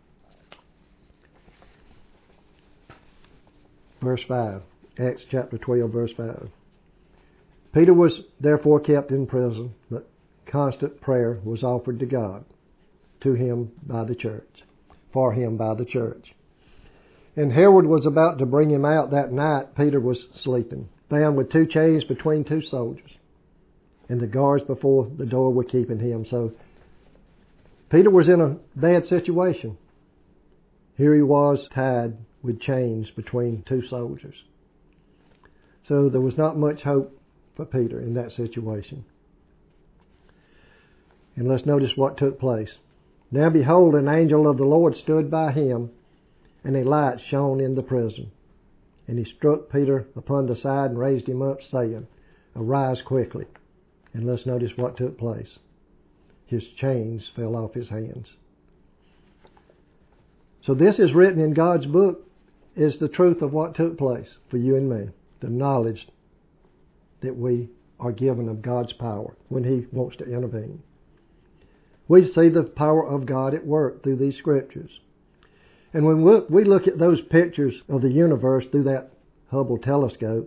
Verse 5. Acts chapter 12, verse 5. Peter was therefore kept in prison, but constant prayer was offered to God, to him by the church, for him by the church. And Herod was about to bring him out that night. Peter was sleeping, bound with 2 chains between 2 soldiers. And the guards before the door were keeping him. So Peter was in a bad situation. Here he was tied with chains between 2 soldiers. So there was not much hope for Peter in that situation. And let's notice what took place. Now behold, an angel of the Lord stood by him, and a light shone in the prison. And he struck Peter upon the side and raised him up, saying, Arise quickly. And let's notice what took place. His chains fell off his hands. So this is written in God's book, is the truth of what took place for you and me. The knowledge that we are given of God's power when He wants to intervene. We see the power of God at work through these scriptures. And when we look at those pictures of the universe through that Hubble telescope,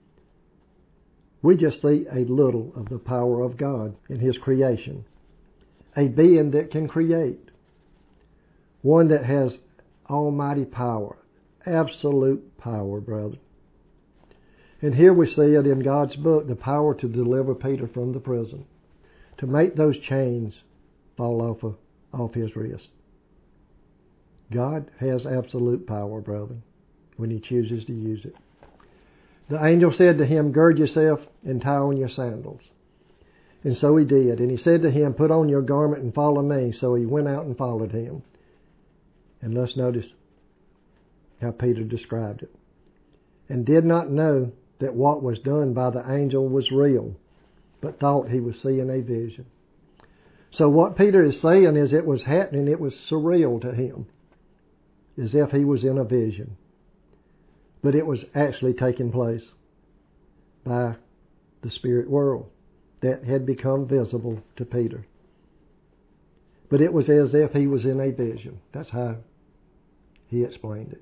we just see a little of the power of God in His creation. A being that can create. One that has almighty power. Absolute power, brother. And here we see it in God's book, the power to deliver Peter from the prison. To make those chains fall off his wrist. God has absolute power, brother, when He chooses to use it. The angel said to him, Gird yourself and tie on your sandals. And so he did. And he said to him, Put on your garment and follow me. So he went out and followed him. And let's notice how Peter described it. And did not know that what was done by the angel was real, but thought he was seeing a vision. So what Peter is saying is it was happening, it was surreal to him, as if he was in a vision. But it was actually taking place by the spirit world that had become visible to Peter. But it was as if he was in a vision. That's how he explained it.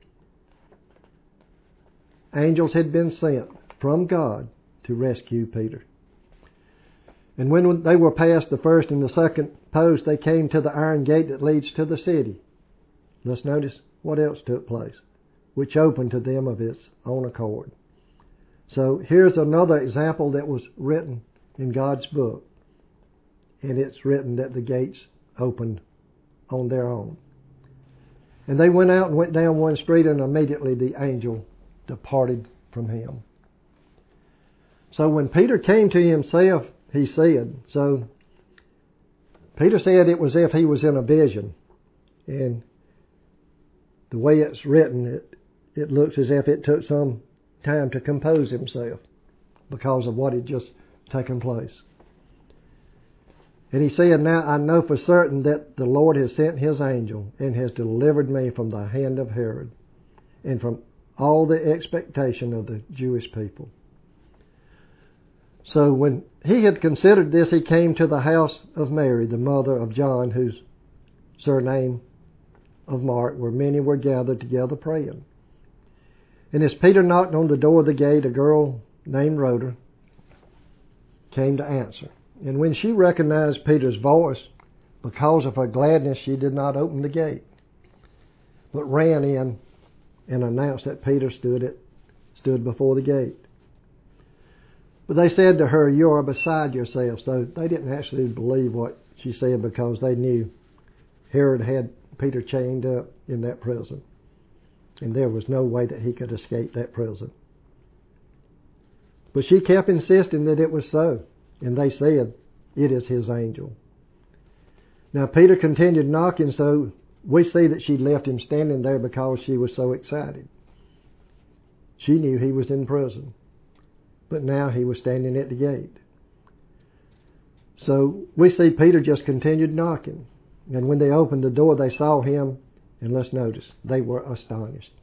Angels had been sent from God to rescue Peter. And when they were past the first and the second post, they came to the iron gate that leads to the city. Let's notice what else took place, which opened to them of its own accord. So here's another example that was written in God's book. And it's written that the gates opened on their own. And they went out and went down one street, and immediately the angel departed from him. So when Peter came to himself, he said, so Peter said it was as if he was in a vision. And the way it's written, it looks as if it took some time to compose himself because of what had just taken place. And he said, Now I know for certain that the Lord has sent His angel and has delivered me from the hand of Herod and from all the expectation of the Jewish people. So when he had considered this, he came to the house of Mary, the mother of John, whose surname of Mark, where many were gathered together praying. And as Peter knocked on the door of the gate, a girl named Rhoda came to answer. And when she recognized Peter's voice, because of her gladness, she did not open the gate, but ran in and announced that Peter stood before the gate. But they said to her, "You are beside yourself." So they didn't actually believe what she said because they knew Herod had Peter chained up in that prison. And there was no way that he could escape that prison. But she kept insisting that it was so. And they said, "It is his angel." Now Peter continued knocking, so we see that she left him standing there because she was so excited. She knew he was in prison. But now he was standing at the gate. So we see Peter just continued knocking. And when they opened the door, they saw him. And let's notice, they were astonished.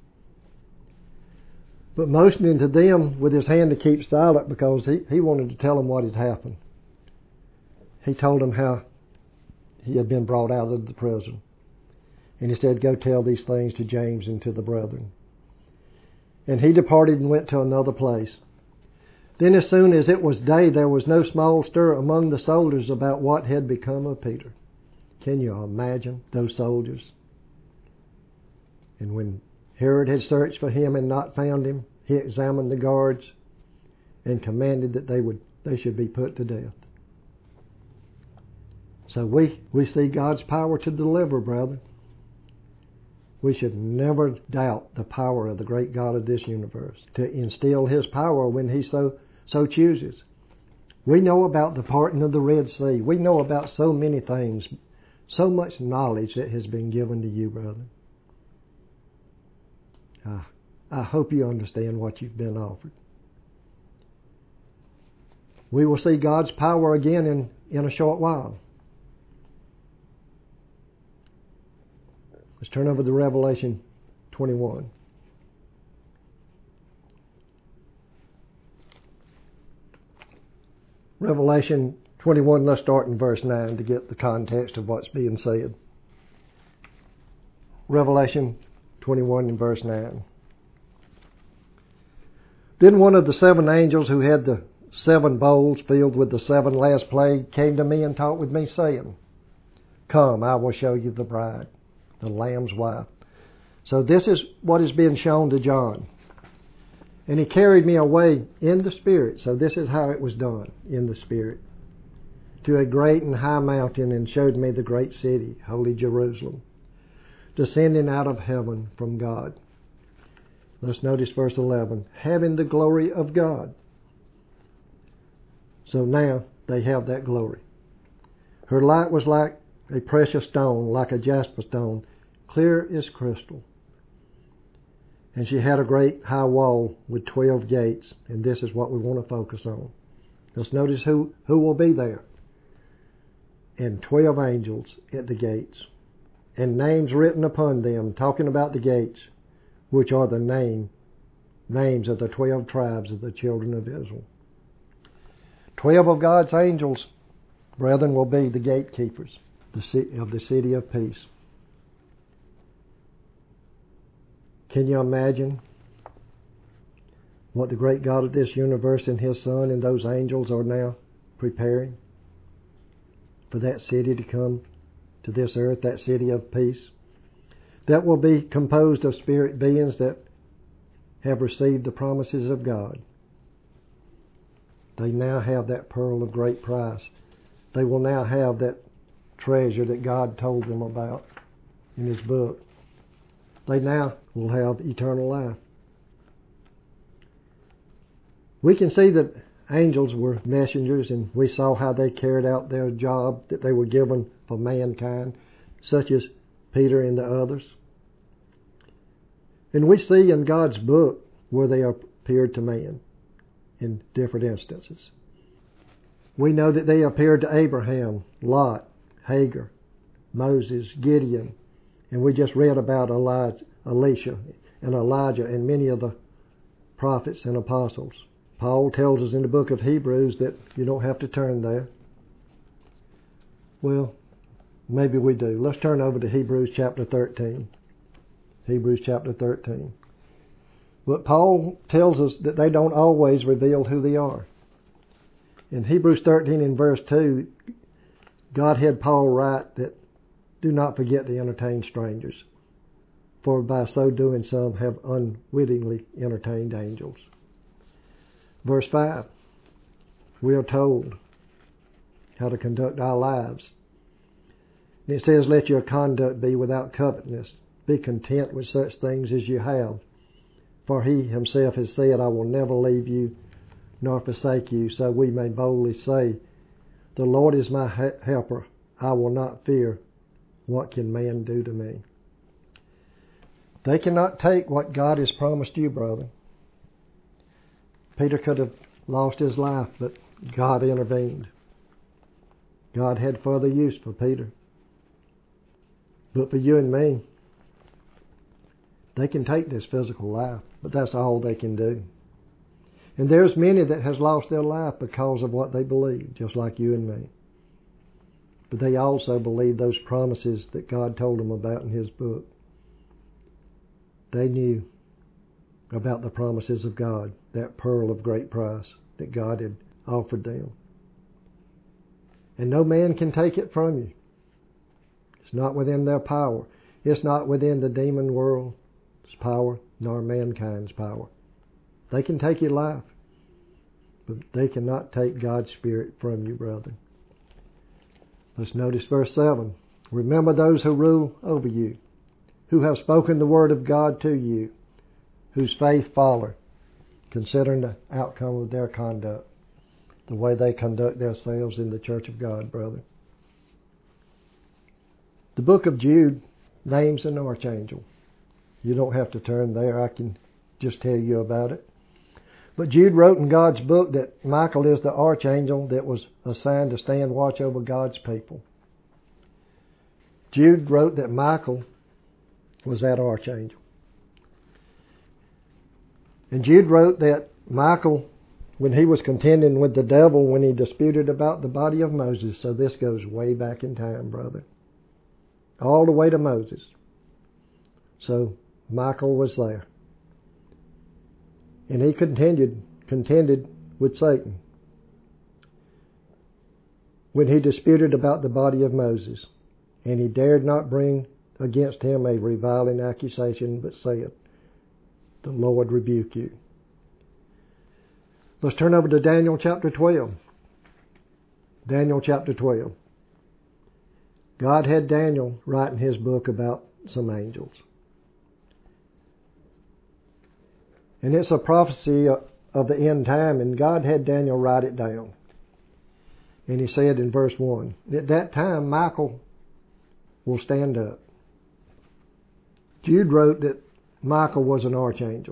But motioning to them with his hand to keep silent because he wanted to tell them what had happened. He told them how he had been brought out of the prison. And he said, "Go tell these things to James and to the brethren." And he departed and went to another place. Then as soon as it was day, there was no small stir among the soldiers about what had become of Peter. Can you imagine those soldiers? And when Herod had searched for him and not found him, he examined the guards and commanded that they should be put to death. So we see God's power to deliver, brother. We should never doubt the power of the great God of this universe to instill his power when he so chooses. We know about the parting of the Red Sea. We know about so many things, so much knowledge that has been given to you, brother. I hope you understand what you've been offered. We will see God's power again in a short while. Let's turn over to Revelation 21. Revelation 21, let's start in verse 9 to get the context of what's being said. Revelation 21 in verse 9. Then one of the seven angels who had the seven bowls filled with the seven last plague came to me and talked with me, saying, "Come, I will show you the bride, the Lamb's wife." So this is what is being shown to John. And he carried me away in the Spirit. So this is how it was done, in the Spirit. To a great and high mountain, and showed me the great city, holy Jerusalem, descending out of heaven from God. Let's notice verse 11. Having the glory of God. So now they have that glory. Her light was like a precious stone, like a jasper stone, clear as crystal. And she had a great high wall with 12 gates. And this is what we want to focus on. Let's notice who will be there. And 12 angels at the gates. And names written upon them, talking about the gates, which are the names of the 12 tribes of the children of Israel. 12 of God's angels, brethren, will be the gatekeepers of the city of peace. Can you imagine what the great God of this universe and his Son and those angels are now preparing for that city to come to this earth, that city of peace? That will be composed of spirit beings that have received the promises of God. They now have that pearl of great price. They will now have that treasure that God told them about in his book. They now will have eternal life. We can see that angels were messengers, and we saw how they carried out their job that they were given for mankind, such as Peter and the others. And we see in God's book where they appeared to man in different instances. We know that they appeared to Abraham, Lot, Hagar, Moses, Gideon, and we just read about Elisha and Elijah and many of the prophets and apostles. Paul tells us in the book of Hebrews that you don't have to turn there. Well, maybe we do. Let's turn over to Hebrews chapter 13. Hebrews chapter 13. But Paul tells us that they don't always reveal who they are. In Hebrews 13 in verse 2, God had Paul write that do not forget to entertain strangers. for by so doing some have unwittingly entertained angels. Verse 5, we are told how to conduct our lives. And it says, let your conduct be without covetousness. Be content with such things as you have. For he himself has said, I will never leave you nor forsake you. So we may boldly say, the Lord is my helper. I will not fear. What can man do to me? They cannot take what God has promised you, brother. Peter could have lost his life, but God intervened. God had further use for Peter. But for you and me, they can take this physical life, but that's all they can do. And there's many that has lost their life because of what they believe, just like you and me. But they also believe those promises that God told them about in His book. They knew about the promises of God, that pearl of great price that God had offered them. And no man can take it from you. It's not within their power. It's not within the demon world's power, nor mankind's power. They can take your life, but they cannot take God's Spirit from you, brother. Let's notice verse 7. Remember those who rule over you, who have spoken the word of God to you, whose faith follow, considering the outcome of their conduct, the way they conduct themselves in the church of God, brother. The book of Jude names an archangel. You don't have to turn there. I can just tell you about it. But Jude wrote in God's book that Michael is the archangel that was assigned to stand watch over God's people. Jude wrote that Michael was that archangel. And Jude wrote that Michael, when he was contending with the devil, when he disputed about the body of Moses, so this goes way back in time, brother. All the way to Moses. So Michael was there. And he contended with Satan when he disputed about the body of Moses. And he dared not bring against him a reviling accusation, but said, the Lord rebuke you. Let's turn over to Daniel chapter 12. Daniel chapter 12. God had Daniel write in his book about some angels. And it's a prophecy of the end time, and God had Daniel write it down. And he said in verse 1, at that time Michael will stand up. Jude wrote that Michael was an archangel.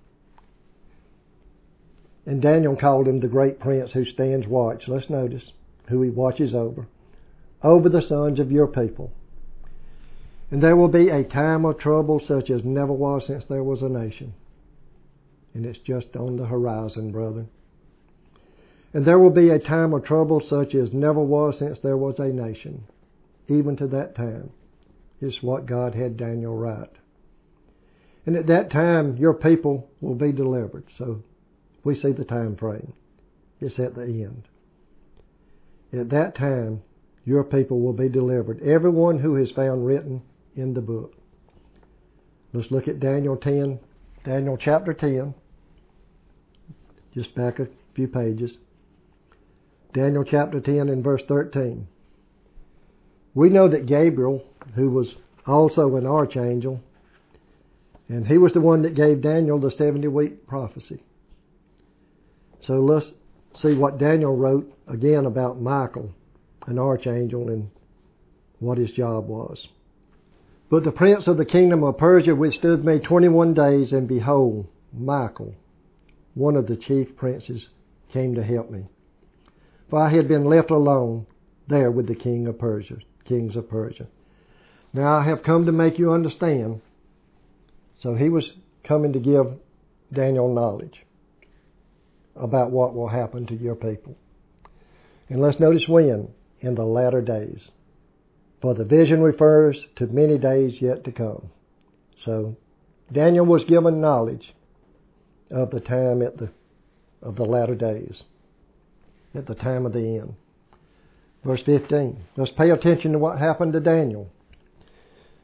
And Daniel called him the great prince who stands watch. Let's notice who he watches over the sons of your people. And there will be a time of trouble such as never was since there was a nation. And it's just on the horizon, brother. And there will be a time of trouble such as never was since there was a nation. Even to that time is what God had Daniel write. And at that time, your people will be delivered. So we see the time frame. It's at the end. At that time, your people will be delivered. Everyone who is found written in the book. Let's look at Daniel chapter 10. Just back a few pages. Daniel chapter 10 and verse 13. We know that Gabriel, who was also an archangel, and he was the one that gave Daniel the 70-week prophecy. So let's see what Daniel wrote again about Michael, an archangel, and what his job was. But the prince of the kingdom of Persia withstood me 21 days, and behold, Michael, one of the chief princes, came to help me. For I had been left alone there with the kings of Persia. Now I have come to make you understand. So he was coming to give Daniel knowledge about what will happen to your people. And let's notice when, in the latter days. For the vision refers to many days yet to come. So Daniel was given knowledge of the time of the latter days, at the time of the end. Verse 15. Let's pay attention to what happened to Daniel.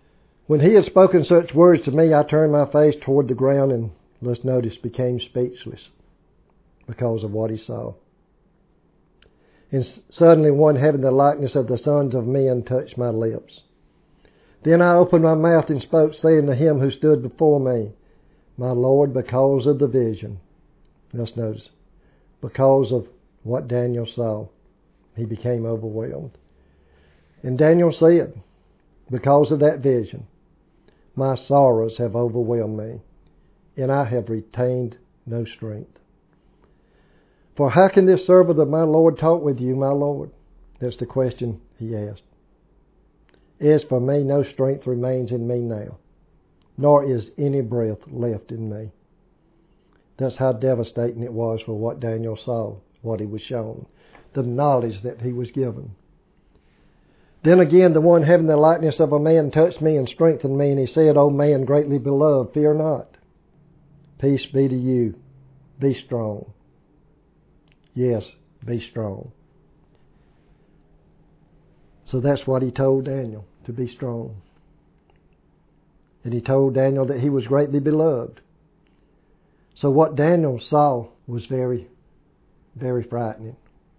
When he had spoken such words to me, I turned my face toward the ground and, let's notice, became speechless because of what he saw. And suddenly one having the likeness of the sons of men touched my lips. Then I opened my mouth and spoke, saying to him who stood before me, My Lord, because of the vision. Let's notice, because of what Daniel saw, he became overwhelmed. And Daniel said, because of that vision, my sorrows have overwhelmed me, and I have retained no strength. For how can this servant of my Lord talk with you, my Lord? That's the question he asked. As for me, no strength remains in me now, nor is any breath left in me. That's how devastating it was for what Daniel saw, what he was shown, the knowledge that he was given. Then again, the one having the likeness of a man touched me and strengthened me, and he said, O man greatly beloved, fear not. Peace be to you. Be strong. Yes, be strong. So that's what he told Daniel, to be strong. And he told Daniel that he was greatly beloved. So what Daniel saw was very, very frightening.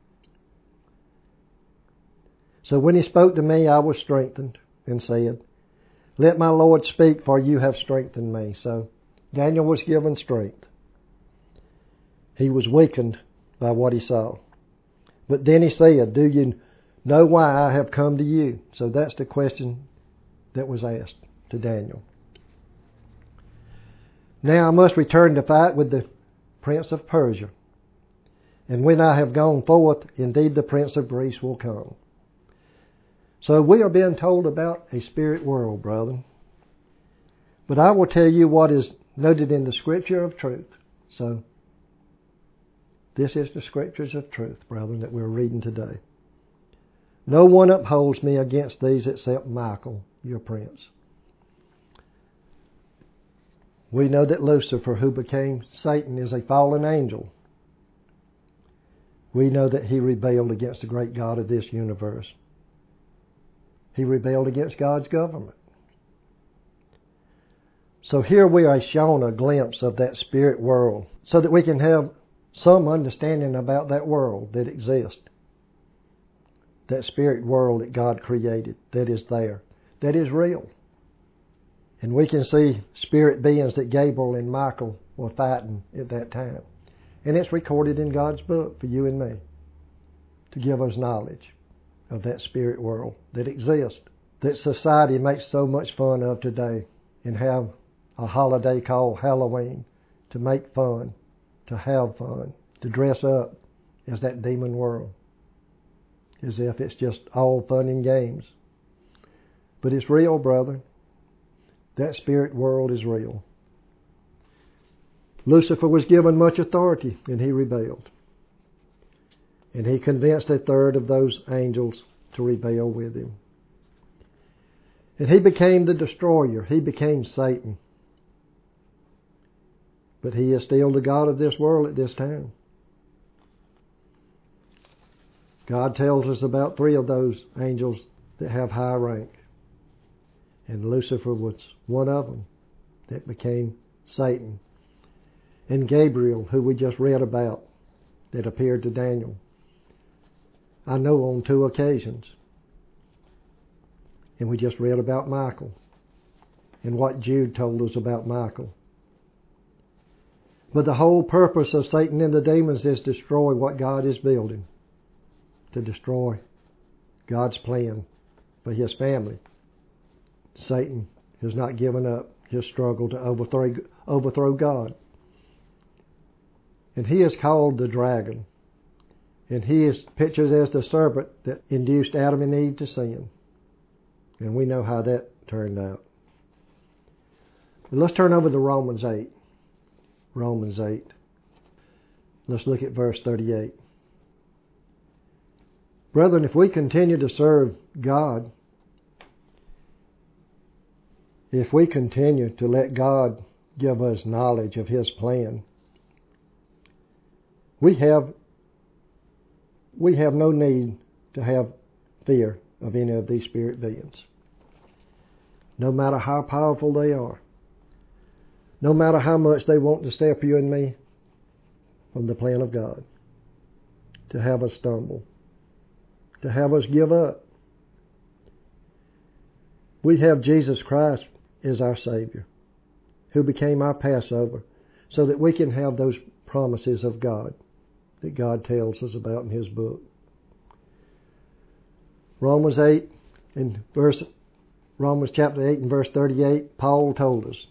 So when he spoke to me, I was strengthened and said, Let my Lord speak, for you have strengthened me. So Daniel was given strength. He was weakened by what he saw. But then he said, Do you know why I have come to you? So that's the question that was asked to Daniel. Now I must return to fight with the prince of Persia. And when I have gone forth, indeed the prince of Greece will come. So we are being told about a spirit world, brethren. But I will tell you what is noted in the scripture of truth. So this is the scriptures of truth, brethren, that we're reading today. No one upholds me against these except Michael, your prince. We know that Lucifer, who became Satan, is a fallen angel. We know that he rebelled against the great God of this universe. He rebelled against God's government. So here we are shown a glimpse of that spirit world so that we can have some understanding about that world that exists. That spirit world that God created, that is there, that is real. And we can see spirit beings that Gabriel and Michael were fighting at that time. And it's recorded in God's book for you and me to give us knowledge of that spirit world that exists, that society makes so much fun of today and have a holiday called Halloween to make fun, to have fun, to dress up as that demon world, as if it's just all fun and games. But it's real, brother. That spirit world is real. Lucifer was given much authority and he rebelled. And he convinced a third of those angels to rebel with him. And he became the destroyer. He became Satan. But he is still the God of this world at this time. God tells us about 3 of those angels that have high rank. And Lucifer was one of them that became Satan. And Gabriel, who we just read about, that appeared to Daniel, I know on 2 occasions. And we just read about Michael and what Jude told us about Michael. But the whole purpose of Satan and the demons is to destroy what God is building, to destroy God's plan for his family. Satan has not given up his struggle to overthrow God. And he is called the dragon. And he is pictured as the serpent that induced Adam and Eve to sin. And we know how that turned out. But let's turn over to Romans 8. Romans 8. Let's look at verse 38. Brethren, if we continue to serve God, if we continue to let God give us knowledge of his plan, we have no need to have fear of any of these spirit beings. no matter how powerful they are, no matter how much they want to step you and me from the plan of God, to have us stumble, to have us give up. We have Jesus Christ as our Savior, who became our Passover, so that we can have those promises of God that God tells us about in His book. Romans chapter 8 and verse 38, Paul told us,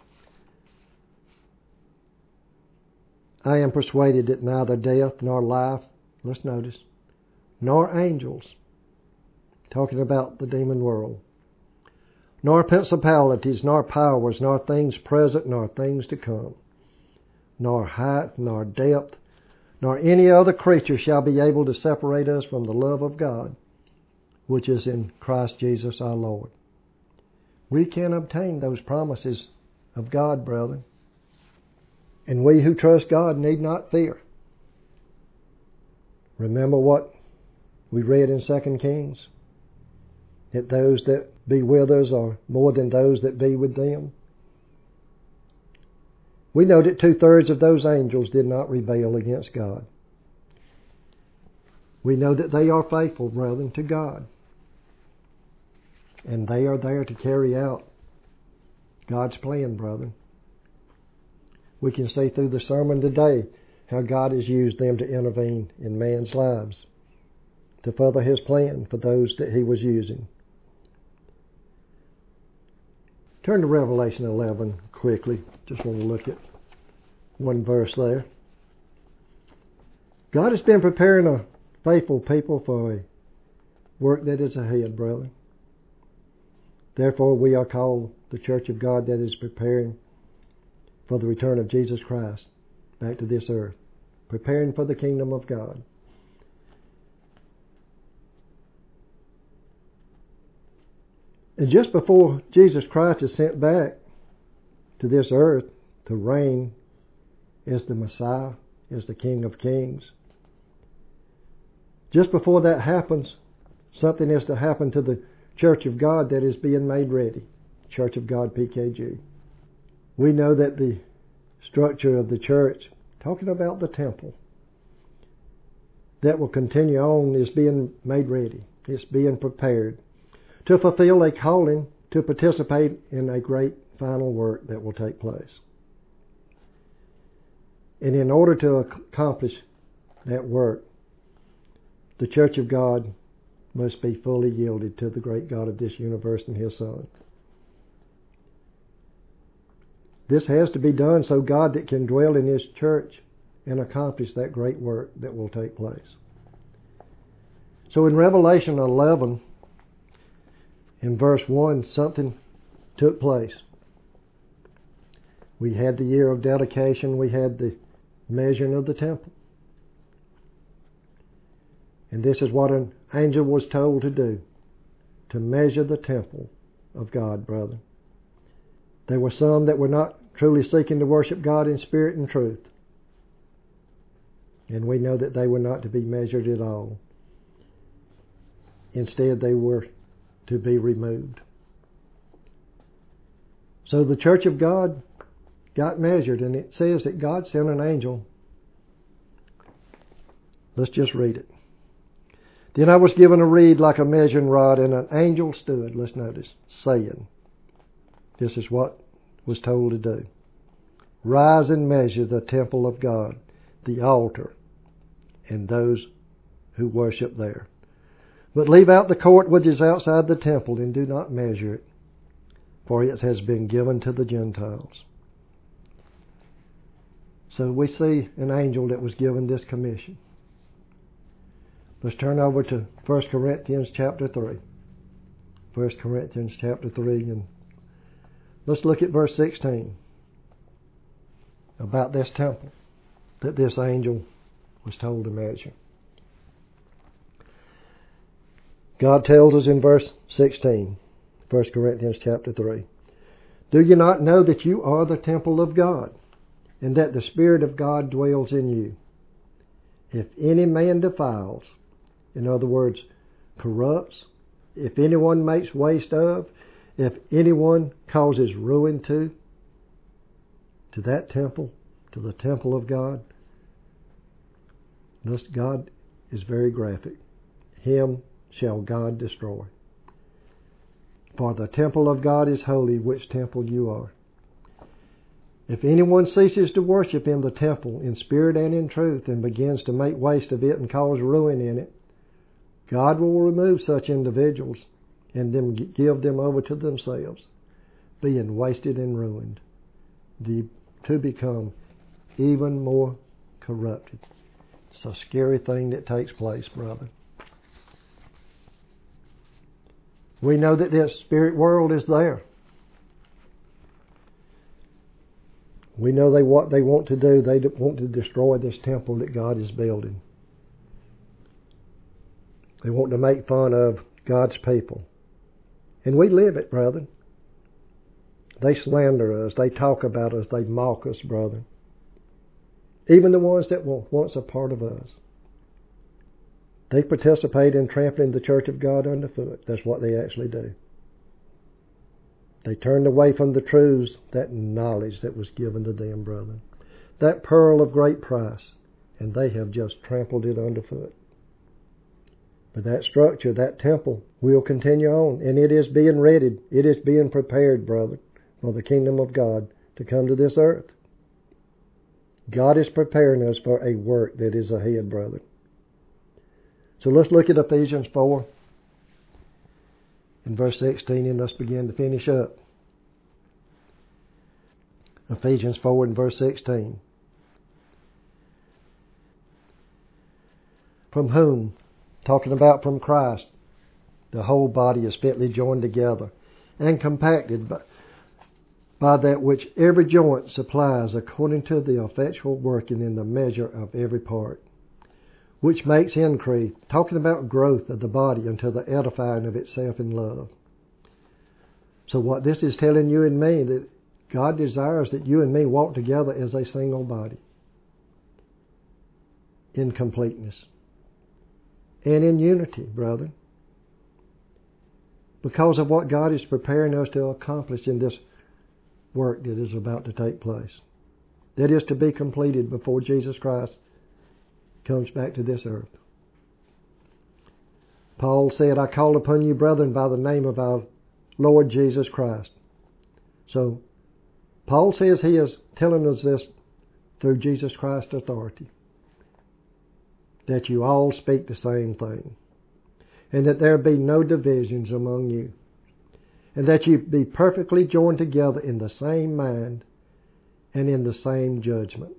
I am persuaded that neither death nor life, let's notice, nor angels, talking about the demon world, nor principalities, nor powers, nor things present, nor things to come, nor height, nor depth, nor any other creature shall be able to separate us from the love of God, which is in Christ Jesus our Lord. We can obtain those promises of God, brethren. And we who trust God need not fear. Remember what we read in 2 Kings? That those that be with us are more than those that be with them. We know that 2/3 of those angels did not rebel against God. We know that they are faithful, brethren, to God. And they are there to carry out God's plan, brethren. We can see through the sermon today how God has used them to intervene in man's lives to further His plan for those that He was using. Turn to Revelation 11 quickly. Just want to look at one verse there. God has been preparing a faithful people for a work that is ahead, brother. Therefore, we are called the church of God that is preparing for the return of Jesus Christ back to this earth, preparing for the kingdom of God. And just before Jesus Christ is sent back to this earth to reign as the Messiah, as the King of Kings, just before that happens, something is to happen to the Church of God that is being made ready, Church of God PKG. We know that the structure of the church, talking about the temple, that will continue on is being made ready. It's being prepared to fulfill a calling to participate in a great final work that will take place. And in order to accomplish that work, the Church of God must be fully yielded to the great God of this universe and His Son. This has to be done so God that can dwell in His church and accomplish that great work that will take place. So in Revelation 11, in verse 1, something took place. We had the year of dedication. We had the measuring of the temple. And this is what an angel was told to do, to measure the temple of God, brother. There were some that were not truly seeking to worship God in spirit and truth. And we know that they were not to be measured at all. Instead, they were to be removed. So the church of God got measured, and it says that God sent an angel. Let's just read it. Then I was given a reed like a measuring rod, and an angel stood, let's notice, saying, this is what was told to do. Rise and measure the temple of God, the altar, and those who worship there. But leave out the court which is outside the temple, and do not measure it, for it has been given to the Gentiles. So we see an angel that was given this commission. Let's turn over to 1 Corinthians chapter 3. 1 Corinthians chapter 3, and let's look at verse 16 about this temple that this angel was told to measure. God tells us in verse 16, 1 Corinthians chapter 3, do you not know that you are the temple of God, and that the Spirit of God dwells in you? If any man defiles, in other words, corrupts, if anyone makes waste of, if anyone causes ruin to that temple, to the temple of God, thus God is very graphic. Him shall God destroy. For the temple of God is holy, which temple you are. If anyone ceases to worship in the temple in spirit and in truth and begins to make waste of it and cause ruin in it, God will remove such individuals and then give them over to themselves, being wasted and ruined, to become even more corrupted. It's a scary thing that takes place, brother. We know that this spirit world is there. We know what they want to do. They want to destroy this temple that God is building. They want to make fun of God's people. And we live it, brother. They slander us. They talk about us. They mock us, brother. Even the ones that were once a part of us. They participate in trampling the church of God underfoot. That's what they actually do. They turned away from the truths, that knowledge that was given to them, brother. That pearl of great price. And they have just trampled it underfoot. But that structure, that temple, will continue on. And it is being readied. It is being prepared, brother, for the kingdom of God to come to this earth. God is preparing us for a work that is ahead, brother. So let's look at Ephesians 4 in verse 16 and let's begin to finish up. Ephesians 4 in verse 16. From whom, talking about from Christ, the whole body is fitly joined together and compacted by that which every joint supplies according to the effectual working in the measure of every part, which makes increase, talking about growth of the body unto the edifying of itself in love. So what this is telling you and me, that God desires that you and me walk together as a single body in completeness and in unity, brother, because of what God is preparing us to accomplish in this work that is about to take place. That is to be completed before Jesus Christ comes back to this earth. Paul said, I call upon you, brethren, by the name of our Lord Jesus Christ. So, Paul says he is telling us this through Jesus Christ's authority. That you all speak the same thing. And that there be no divisions among you. And that you be perfectly joined together in the same mind and in the same judgment.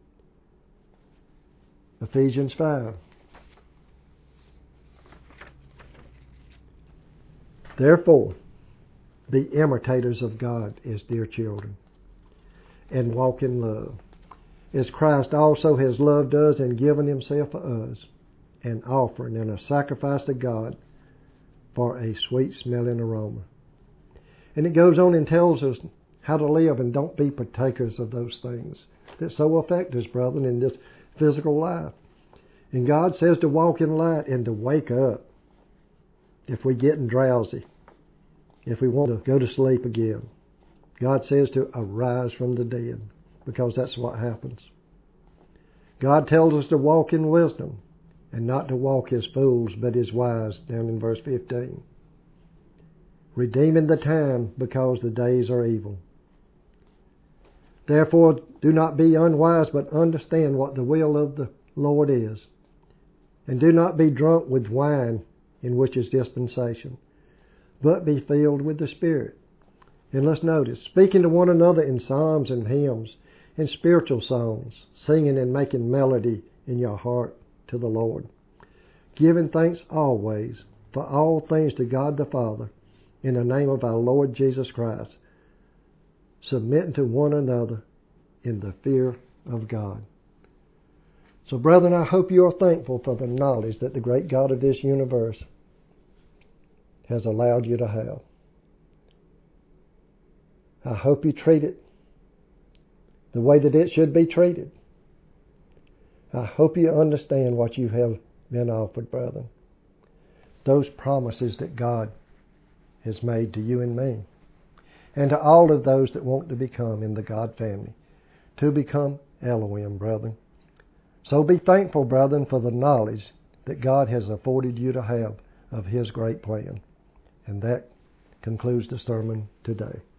Ephesians 5. Therefore, be imitators of God as dear children, and walk in love, as Christ also has loved us and given himself for us, an offering and a sacrifice to God for a sweet-smelling aroma. And it goes on and tells us how to live and don't be partakers of those things that so affect us, brethren, in this physical life. And God says to walk in light and to wake up if we're getting drowsy, if we want to go to sleep again. God says to arise from the dead, because that's what happens. God tells us to walk in wisdom and not to walk as fools but as wise, down in verse 15. Redeeming the time because the days are evil. Therefore, do not be unwise, but understand what the will of the Lord is. And do not be drunk with wine, in which is dispensation, but be filled with the Spirit. And let's notice, speaking to one another in psalms and hymns and spiritual songs, singing and making melody in your heart to the Lord, giving thanks always for all things to God the Father, in the name of our Lord Jesus Christ, submitting to one another in the fear of God. So, brethren, I hope you are thankful for the knowledge that the great God of this universe has allowed you to have. I hope you treat it the way that it should be treated. I hope you understand what you have been offered, brethren. Those promises that God has made to you and me, and to all of those that want to become in the God family, to become Elohim, brethren. So be thankful, brethren, for the knowledge that God has afforded you to have of His great plan. And that concludes the sermon today.